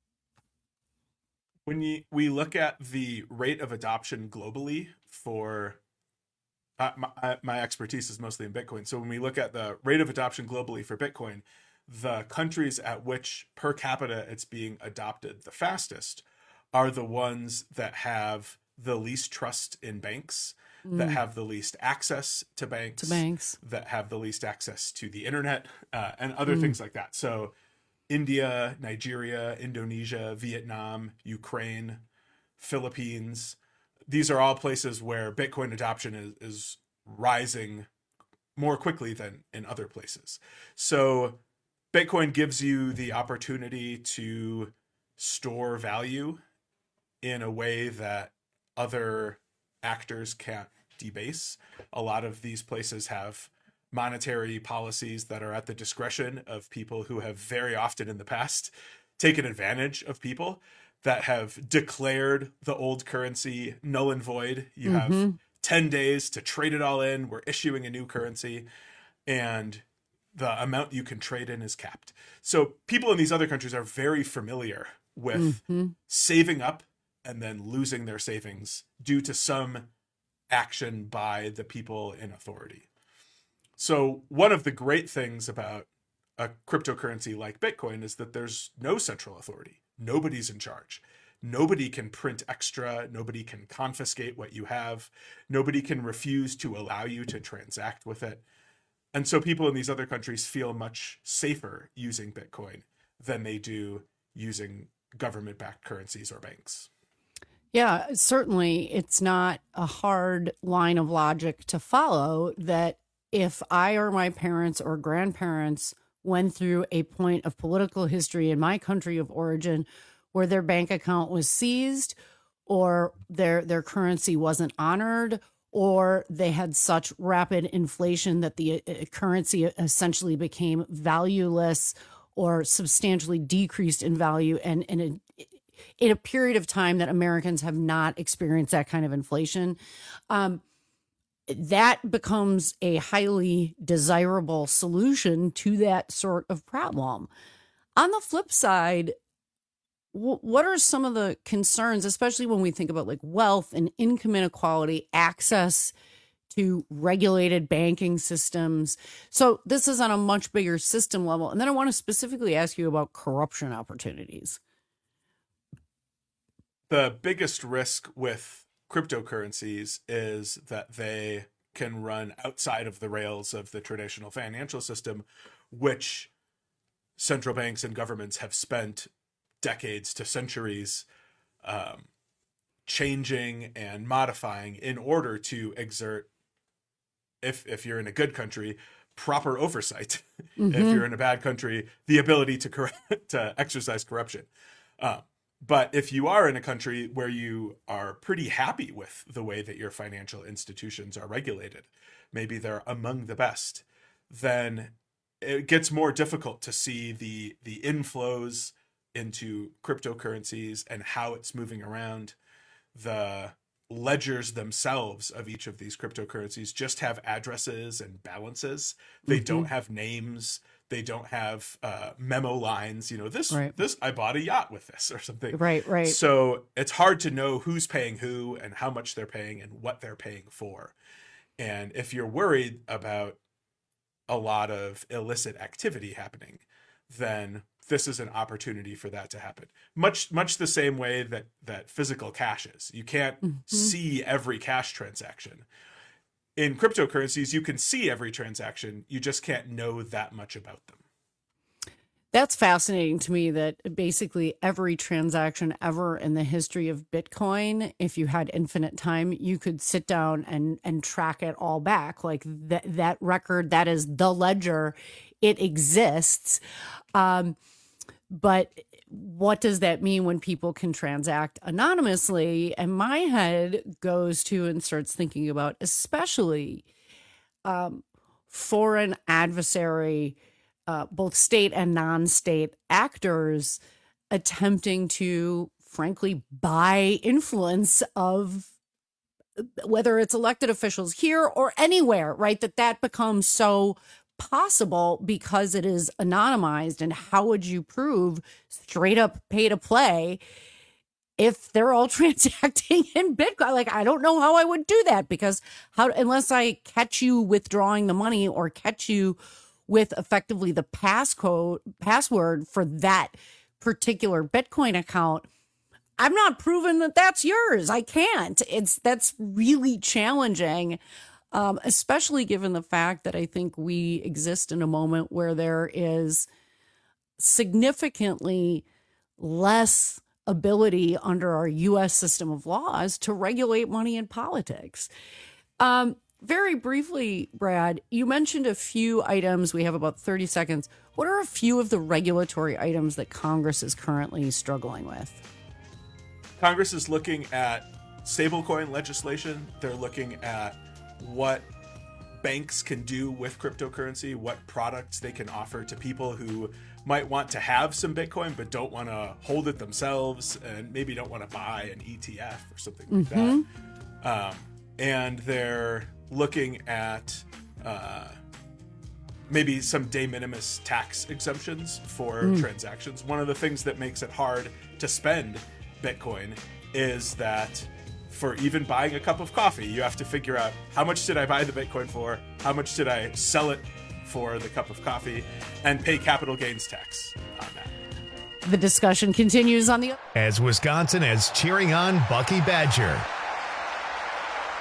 [SPEAKER 20] When you, we look at the rate of adoption globally for uh, my, my expertise is mostly in Bitcoin. So when we look at the rate of adoption globally for Bitcoin, the countries at which per capita it's being adopted the fastest are the ones that have the least trust in banks, mm. that have the least access to banks,
[SPEAKER 17] to banks,
[SPEAKER 20] that have the least access to the internet, uh, and other mm. things like that. So India, Nigeria, Indonesia, Vietnam, Ukraine, Philippines, these are all places where Bitcoin adoption is, is rising more quickly than in other places. So Bitcoin gives you the opportunity to store value in a way that other actors can't debase. A lot of these places have monetary policies that are at the discretion of people who have very often in the past taken advantage of people, that have declared the old currency null and void. You mm-hmm. have ten days to trade it all in. We're issuing a new currency, and the amount you can trade in is capped. So people in these other countries are very familiar with mm-hmm. saving up and then losing their savings due to some action by the people in authority. So one of the great things about a cryptocurrency like Bitcoin is that there's no central authority. Nobody's in charge. Nobody can print extra. Nobody can confiscate what you have. Nobody can refuse to allow you to transact with it. And so people in these other countries feel much safer using Bitcoin than they do using government-backed currencies or banks.
[SPEAKER 17] Yeah, certainly it's not a hard line of logic to follow that if I or my parents or grandparents went through a point of political history in my country of origin where their bank account was seized, or their their currency wasn't honored, or they had such rapid inflation that the uh, currency essentially became valueless or substantially decreased in value, and in a, in a period of time that Americans have not experienced that kind of inflation. Um, that becomes a highly desirable solution to that sort of problem. On the flip side, w- what are some of the concerns, especially when we think about like wealth and income inequality, access to regulated banking systems? So this is on a much bigger system level. And then I want to specifically ask you about corruption opportunities.
[SPEAKER 20] The biggest risk with cryptocurrencies is that they can run outside of the rails of the traditional financial system, which central banks and governments have spent decades to centuries um, changing and modifying in order to exert, if if you're in a good country, proper oversight. Mm-hmm. If you're in a bad country, the ability to cor- to exercise corruption. Um, But if you are in a country where you are pretty happy with the way that your financial institutions are regulated, maybe they're among the best, then it gets more difficult to see the the inflows into cryptocurrencies and how it's moving around. The ledgers themselves of each of these cryptocurrencies just have addresses and balances. They mm-hmm. don't have names. They don't have uh, memo lines, you know, this, right. this, I bought a yacht with this or something.
[SPEAKER 17] Right, right.
[SPEAKER 20] So it's hard to know who's paying who and how much they're paying and what they're paying for. And if you're worried about a lot of illicit activity happening, then this is an opportunity for that to happen. Much, much the same way that, that physical cash is. You can't mm-hmm. see every cash transaction. In cryptocurrencies, you can see every transaction. You just can't know that much about them.
[SPEAKER 17] That's fascinating to me, that basically every transaction ever in the history of Bitcoin, if you had infinite time, you could sit down and, and track it all back. Like that, that record, that is the ledger. It exists. Um, but what does that mean when people can transact anonymously? And my head goes to and starts thinking about especially um, foreign adversary, uh, both state and non-state actors attempting to, frankly, buy influence of whether it's elected officials here or anywhere, right? That that becomes so possible because it is anonymized. And how would you prove straight up pay to play if they're all transacting in Bitcoin? Like, I don't know how I would do that, because how, unless I catch you withdrawing the money or catch you with effectively the passcode password for that particular Bitcoin account, I'm not proving that that's yours. I can't. It's that's really challenging. Um, especially given the fact that I think we exist in a moment where there is significantly less ability under our U S system of laws to regulate money in politics. Um, very briefly, Brad, you mentioned a few items. We have about thirty seconds. What are a few of the regulatory items that Congress is currently struggling with?
[SPEAKER 20] Congress is looking at stablecoin legislation. They're looking at what banks can do with cryptocurrency, what products they can offer to people who might want to have some Bitcoin but don't want to hold it themselves and maybe don't want to buy an E T F or something like mm-hmm. that. Um, and they're looking at uh, maybe some de minimis tax exemptions for mm. transactions. One of the things that makes it hard to spend Bitcoin is that for even buying a cup of coffee, you have to figure out how much did I buy the Bitcoin for, how much did I sell it for the cup of coffee, and pay capital gains tax on that.
[SPEAKER 17] The discussion continues on the...
[SPEAKER 1] As Wisconsin is cheering on Bucky Badger.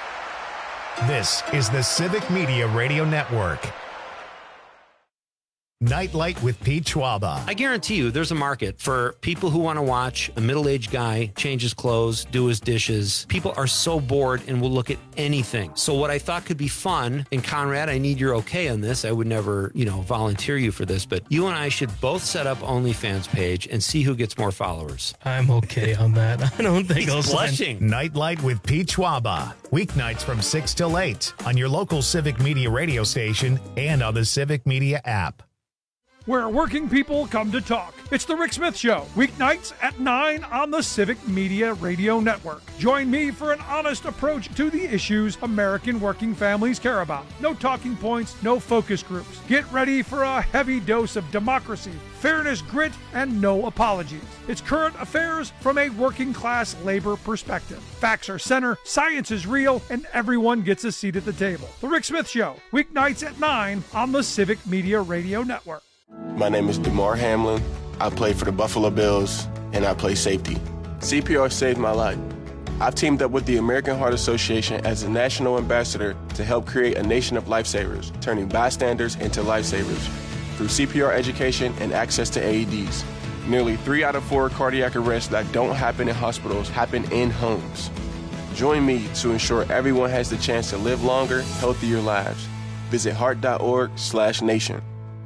[SPEAKER 1] This is the Civic Media Radio Network. Nightlight with Pete Schwaba.
[SPEAKER 13] I guarantee you there's a market for people who want to watch a middle-aged guy change his clothes, do his dishes. People are so bored and will look at anything. So what I thought could be fun, and Conrad, I need your okay on this. I would never, you know, volunteer you for this, but you and I should both set up OnlyFans page and see who gets more followers.
[SPEAKER 8] I'm okay on that. I don't think
[SPEAKER 13] He's
[SPEAKER 8] I'll
[SPEAKER 13] blushing.
[SPEAKER 8] sign.
[SPEAKER 1] Nightlight with Pete Schwaba. Weeknights from six till eight on your local Civic Media radio station and on the Civic Media app.
[SPEAKER 7] Where working people come to talk. It's the Rick Smith Show, weeknights at nine on the Civic Media Radio Network. Join me for an honest approach to the issues American working families care about. No talking points, no focus groups. Get ready for a heavy dose of democracy, fairness, grit, and no apologies. It's current affairs from a working class labor perspective. Facts are center, science is real, and everyone gets a seat at the table. The Rick Smith Show, weeknights at nine on the Civic Media Radio Network.
[SPEAKER 9] My name is DeMar Hamlin. I play for the Buffalo Bills, and I play safety. C P R saved my life. I've teamed up with the American Heart Association as a national ambassador to help create a nation of lifesavers, turning bystanders into lifesavers through C P R education and access to A E Ds. Nearly three out of four cardiac arrests that don't happen in hospitals happen in homes. Join me to ensure everyone has the chance to live longer, healthier lives. Visit heart.org slash nation.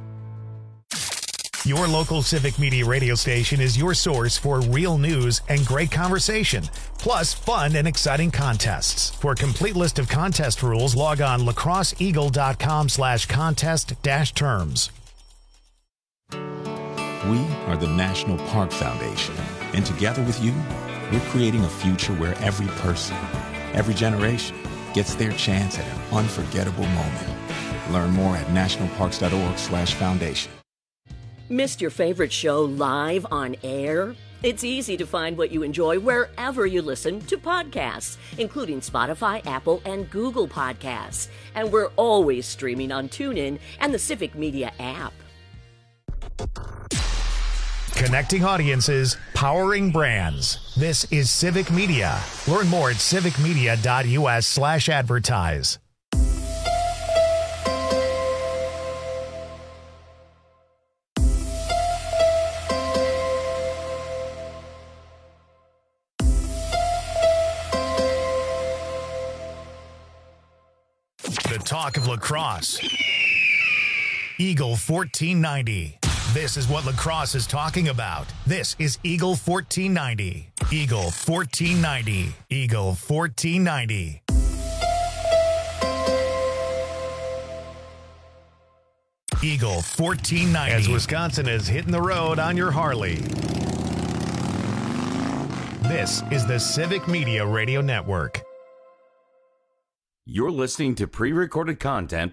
[SPEAKER 1] Your local Civic Media radio station is your source for real news and great conversation, plus fun and exciting contests. For a complete list of contest rules, log on lacrosseeagle.com slash contest dash terms.
[SPEAKER 25] We are the National Park Foundation, and together with you, we're creating a future where every person, every generation, gets their chance at an unforgettable moment. Learn more at nationalparks.org slash foundation.
[SPEAKER 10] Missed your favorite show live on air? It's easy to find what you enjoy wherever you listen to podcasts, including Spotify, Apple, and Google Podcasts. And we're always streaming on TuneIn and the Civic Media app.
[SPEAKER 1] Connecting audiences, powering brands. This is Civic Media. Learn more at civicmedia.us slash advertise. The talk of lacrosse. Eagle fourteen ninety. This is what lacrosse is talking about. This is Eagle fourteen ninety. Eagle fourteen ninety. Eagle fourteen ninety. Eagle fourteen ninety. As Wisconsin is hitting the road on your Harley. This is the Civic Media Radio Network.
[SPEAKER 15] You're listening to pre-recorded content.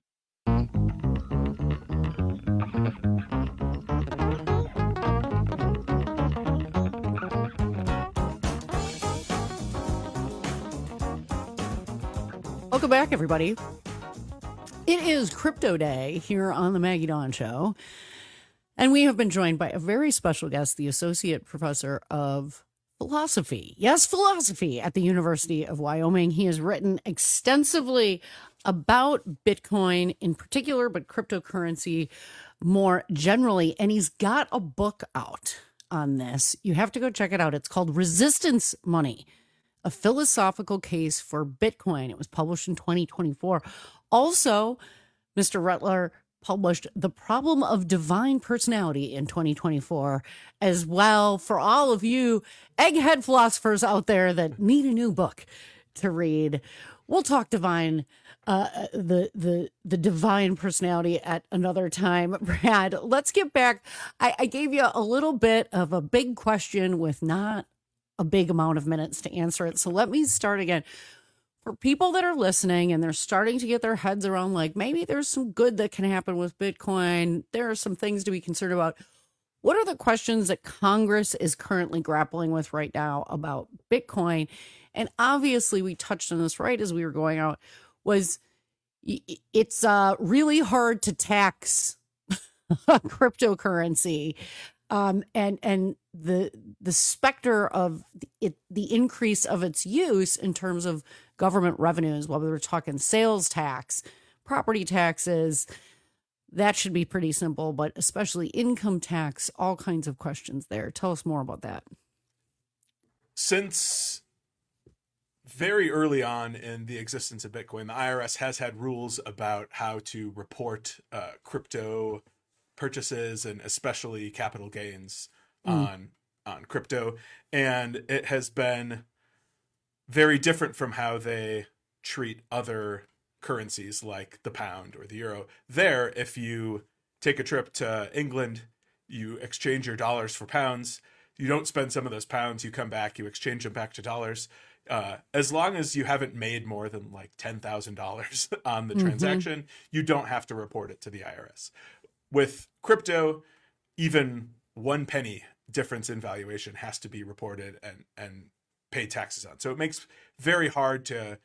[SPEAKER 17] Welcome back, everybody. It is Crypto Day here on the Maggie Dawn Show, and we have been joined by a very special guest, the Associate Professor of Philosophy. Yes, philosophy at the University of Wyoming. He has written extensively about Bitcoin in particular, but cryptocurrency more generally, and he's got a book out on this. You have to go check it out. It's called Resistance Money, A Philosophical Case for Bitcoin. It was published in twenty twenty-four. Also, Mister Rutler published The Problem of Divine Personality in twenty twenty-four as well. For all of you egghead philosophers out there that need a new book to read, we'll talk divine, uh, the the the divine personality at another time. Brad, let's get back. I, I gave you a little bit of a big question with not a big amount of minutes to answer it. So let me start again. For people that are listening and they're starting to get their heads around, like, maybe there's some good that can happen with Bitcoin, there are some things to be concerned about. What are the questions that Congress is currently grappling with right now about Bitcoin? And obviously, we touched on this right as we were going out, was it's uh, really hard to tax cryptocurrency. Um, and and the the specter of it, the increase of its use in terms of government revenues, whether we're talking sales tax, property taxes, that should be pretty simple, but especially income tax, all kinds of questions there. Tell us more about that.
[SPEAKER 20] Since very early on in the existence of Bitcoin, the I R S has had rules about how to report uh, crypto purchases and especially capital gains mm. on on crypto. And it has been very different from how they treat other currencies like the pound or the euro. There, if you take a trip to England, you exchange your dollars for pounds. You don't spend some of those pounds, you come back, you exchange them back to dollars. Uh, as long as you haven't made more than like ten thousand dollars on the mm-hmm. transaction, you don't have to report it to the I R S. With crypto, even one penny difference in valuation has to be reported and, and pay taxes on. So it makes very hard to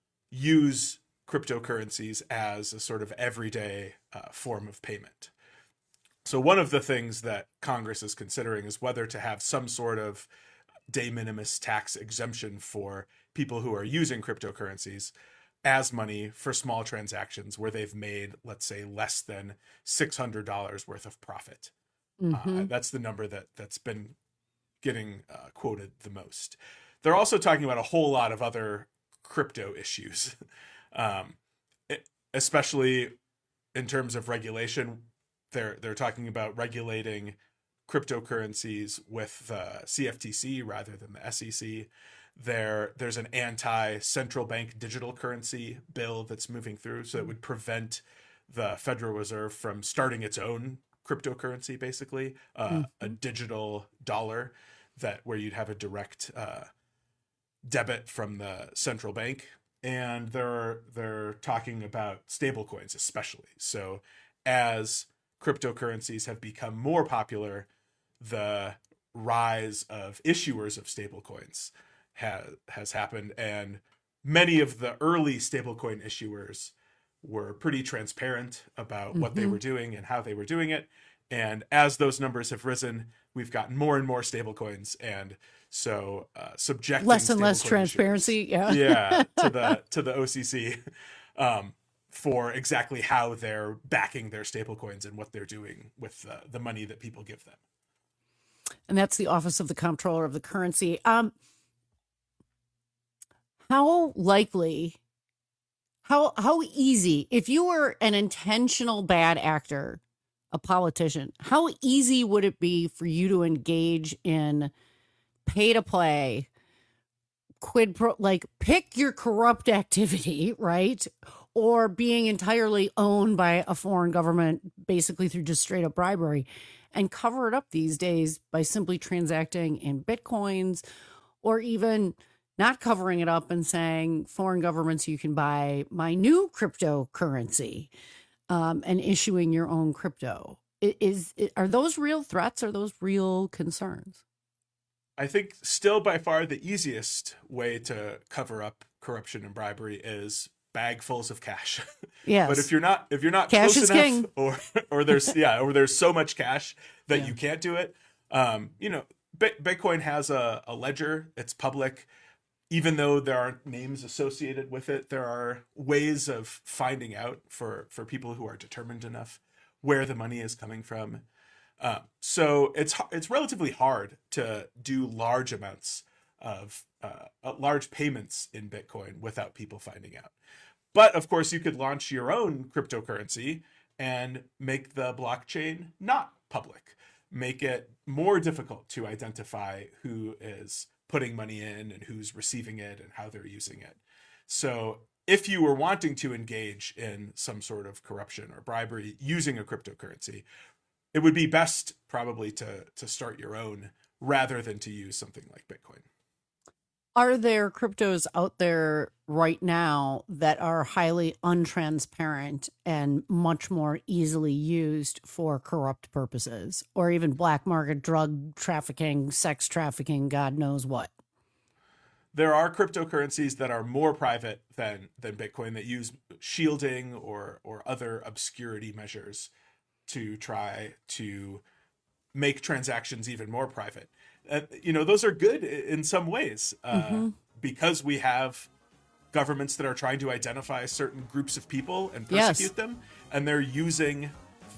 [SPEAKER 20] use cryptocurrencies as a sort of everyday uh, form of payment. So one of the things that Congress is considering is whether to have some sort of de minimis tax exemption for people who are using cryptocurrencies as money for small transactions where they've made, let's say, less than six hundred dollars worth of profit. Mm-hmm. Uh, that's the number that, that's been getting uh, quoted the most. They're also talking about a whole lot of other crypto issues, um, it, especially in terms of regulation. They're they're talking about regulating cryptocurrencies with the C F T C rather than the S E C. There, there's an anti-central bank digital currency bill that's moving through, so it would prevent the Federal Reserve from starting its own cryptocurrency, basically, uh, mm-hmm. a digital dollar that where you'd have a direct uh, debit from the central bank. And they're they're talking about stablecoins, especially. So as cryptocurrencies have become more popular, the rise of issuers of stablecoins has has happened, and many of the early stablecoin issuers were pretty transparent about mm-hmm. what they were doing and how they were doing it. And as those numbers have risen, we've gotten more and more stablecoins, and so uh, subjecting
[SPEAKER 17] less and less transparency,
[SPEAKER 20] issuers, yeah, yeah, to the to the O C C. Um, for exactly how they're backing their stablecoins and what they're doing with uh, the money that people give them.
[SPEAKER 17] And that's the Office of the Comptroller of the Currency. Um, how likely, how how easy, if you were an intentional bad actor, a politician, how easy would it be for you to engage in pay to play, quid pro, like pick your corrupt activity, right? Or being entirely owned by a foreign government, basically through just straight up bribery, and cover it up these days by simply transacting in Bitcoins, or even not covering it up and saying, foreign governments, you can buy my new cryptocurrency, um, and issuing your own crypto. Is, is are those real threats? Are those real concerns?
[SPEAKER 20] I think still by far the easiest way to cover up corruption and bribery is bagfuls of cash.
[SPEAKER 17] Yes.
[SPEAKER 20] But if you're not if you're not
[SPEAKER 17] cash
[SPEAKER 20] close
[SPEAKER 17] is
[SPEAKER 20] enough,
[SPEAKER 17] king.
[SPEAKER 20] or or there's yeah, or there's so much cash that
[SPEAKER 17] Yeah.
[SPEAKER 20] you can't do it. Um, you know, Bit- Bitcoin has a, a ledger. It's public. Even though there aren't names associated with it, there are ways of finding out for for people who are determined enough where the money is coming from. Uh, so it's it's relatively hard to do large amounts of uh, large payments in Bitcoin without people finding out. But of course, you could launch your own cryptocurrency and make the blockchain not public, make it more difficult to identify who is putting money in and who's receiving it and how they're using it. So if you were wanting to engage in some sort of corruption or bribery using a cryptocurrency, it would be best probably to to start your own rather than to use something like Bitcoin.
[SPEAKER 17] Are there cryptos out there right now that are highly untransparent and much more easily used for corrupt purposes, or even black market drug trafficking, sex trafficking, God knows what?
[SPEAKER 20] There are cryptocurrencies that are more private than than Bitcoin that use shielding or or other obscurity measures to try to make transactions even more private. Uh, you know, those are good in some ways uh, mm-hmm. because we have governments that are trying to identify certain groups of people and persecute yes. them, and they're using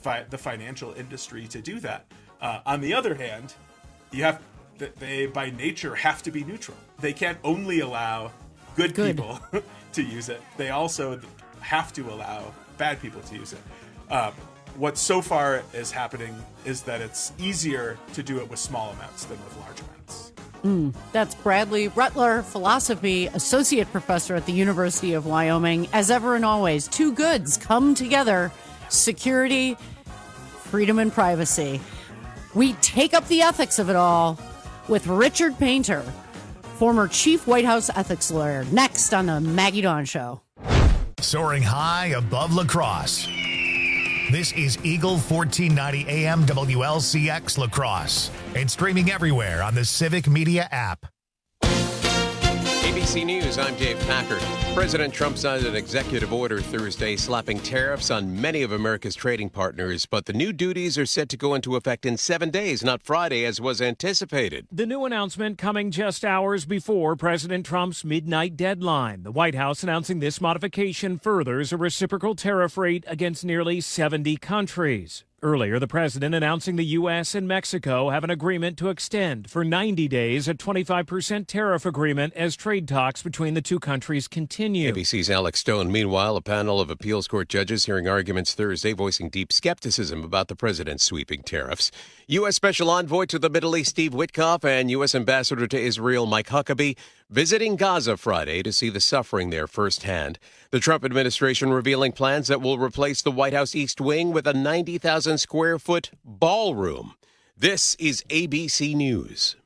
[SPEAKER 20] fi- the financial industry to do that. Uh, on the other hand, you have they by nature have to be neutral. They can't only allow good, good. people to use it. They also have to allow bad people to use it. Um, what so far is happening is that it's easier to do it with small amounts than with large amounts.
[SPEAKER 17] Mm, that's Bradley Rutler, philosophy associate professor at the University of Wyoming. As ever and always, two goods come together: security, freedom, and privacy. We take up the ethics of it all with Richard Painter, former chief White House ethics lawyer, next on the Maggie Dawn Show.
[SPEAKER 1] Soaring high above La Crosse. This is Eagle fourteen ninety A M W L C X La Crosse and streaming everywhere on the Civic Media app.
[SPEAKER 2] A B C News, I'm Dave Packard. President Trump signed an executive order Thursday slapping tariffs on many of America's trading partners, but the new duties are set to go into effect in seven days, not Friday, as was anticipated.
[SPEAKER 11] The new announcement coming just hours before President Trump's midnight deadline. The White House announcing this modification furthers a reciprocal tariff rate against nearly seventy countries. Earlier, the president announcing the U S and Mexico have an agreement to extend for ninety days a twenty-five percent tariff agreement as trade talks between the two countries continue.
[SPEAKER 2] A B C's Alex Stone. Meanwhile, a panel of appeals court judges hearing arguments Thursday voicing deep skepticism about the president's sweeping tariffs. U S Special Envoy to the Middle East Steve Witkoff and U S Ambassador to Israel Mike Huckabee visiting Gaza Friday to see the suffering there firsthand. The Trump administration revealing plans that will replace the White House East Wing with a ninety thousand square foot ballroom. This is A B C News.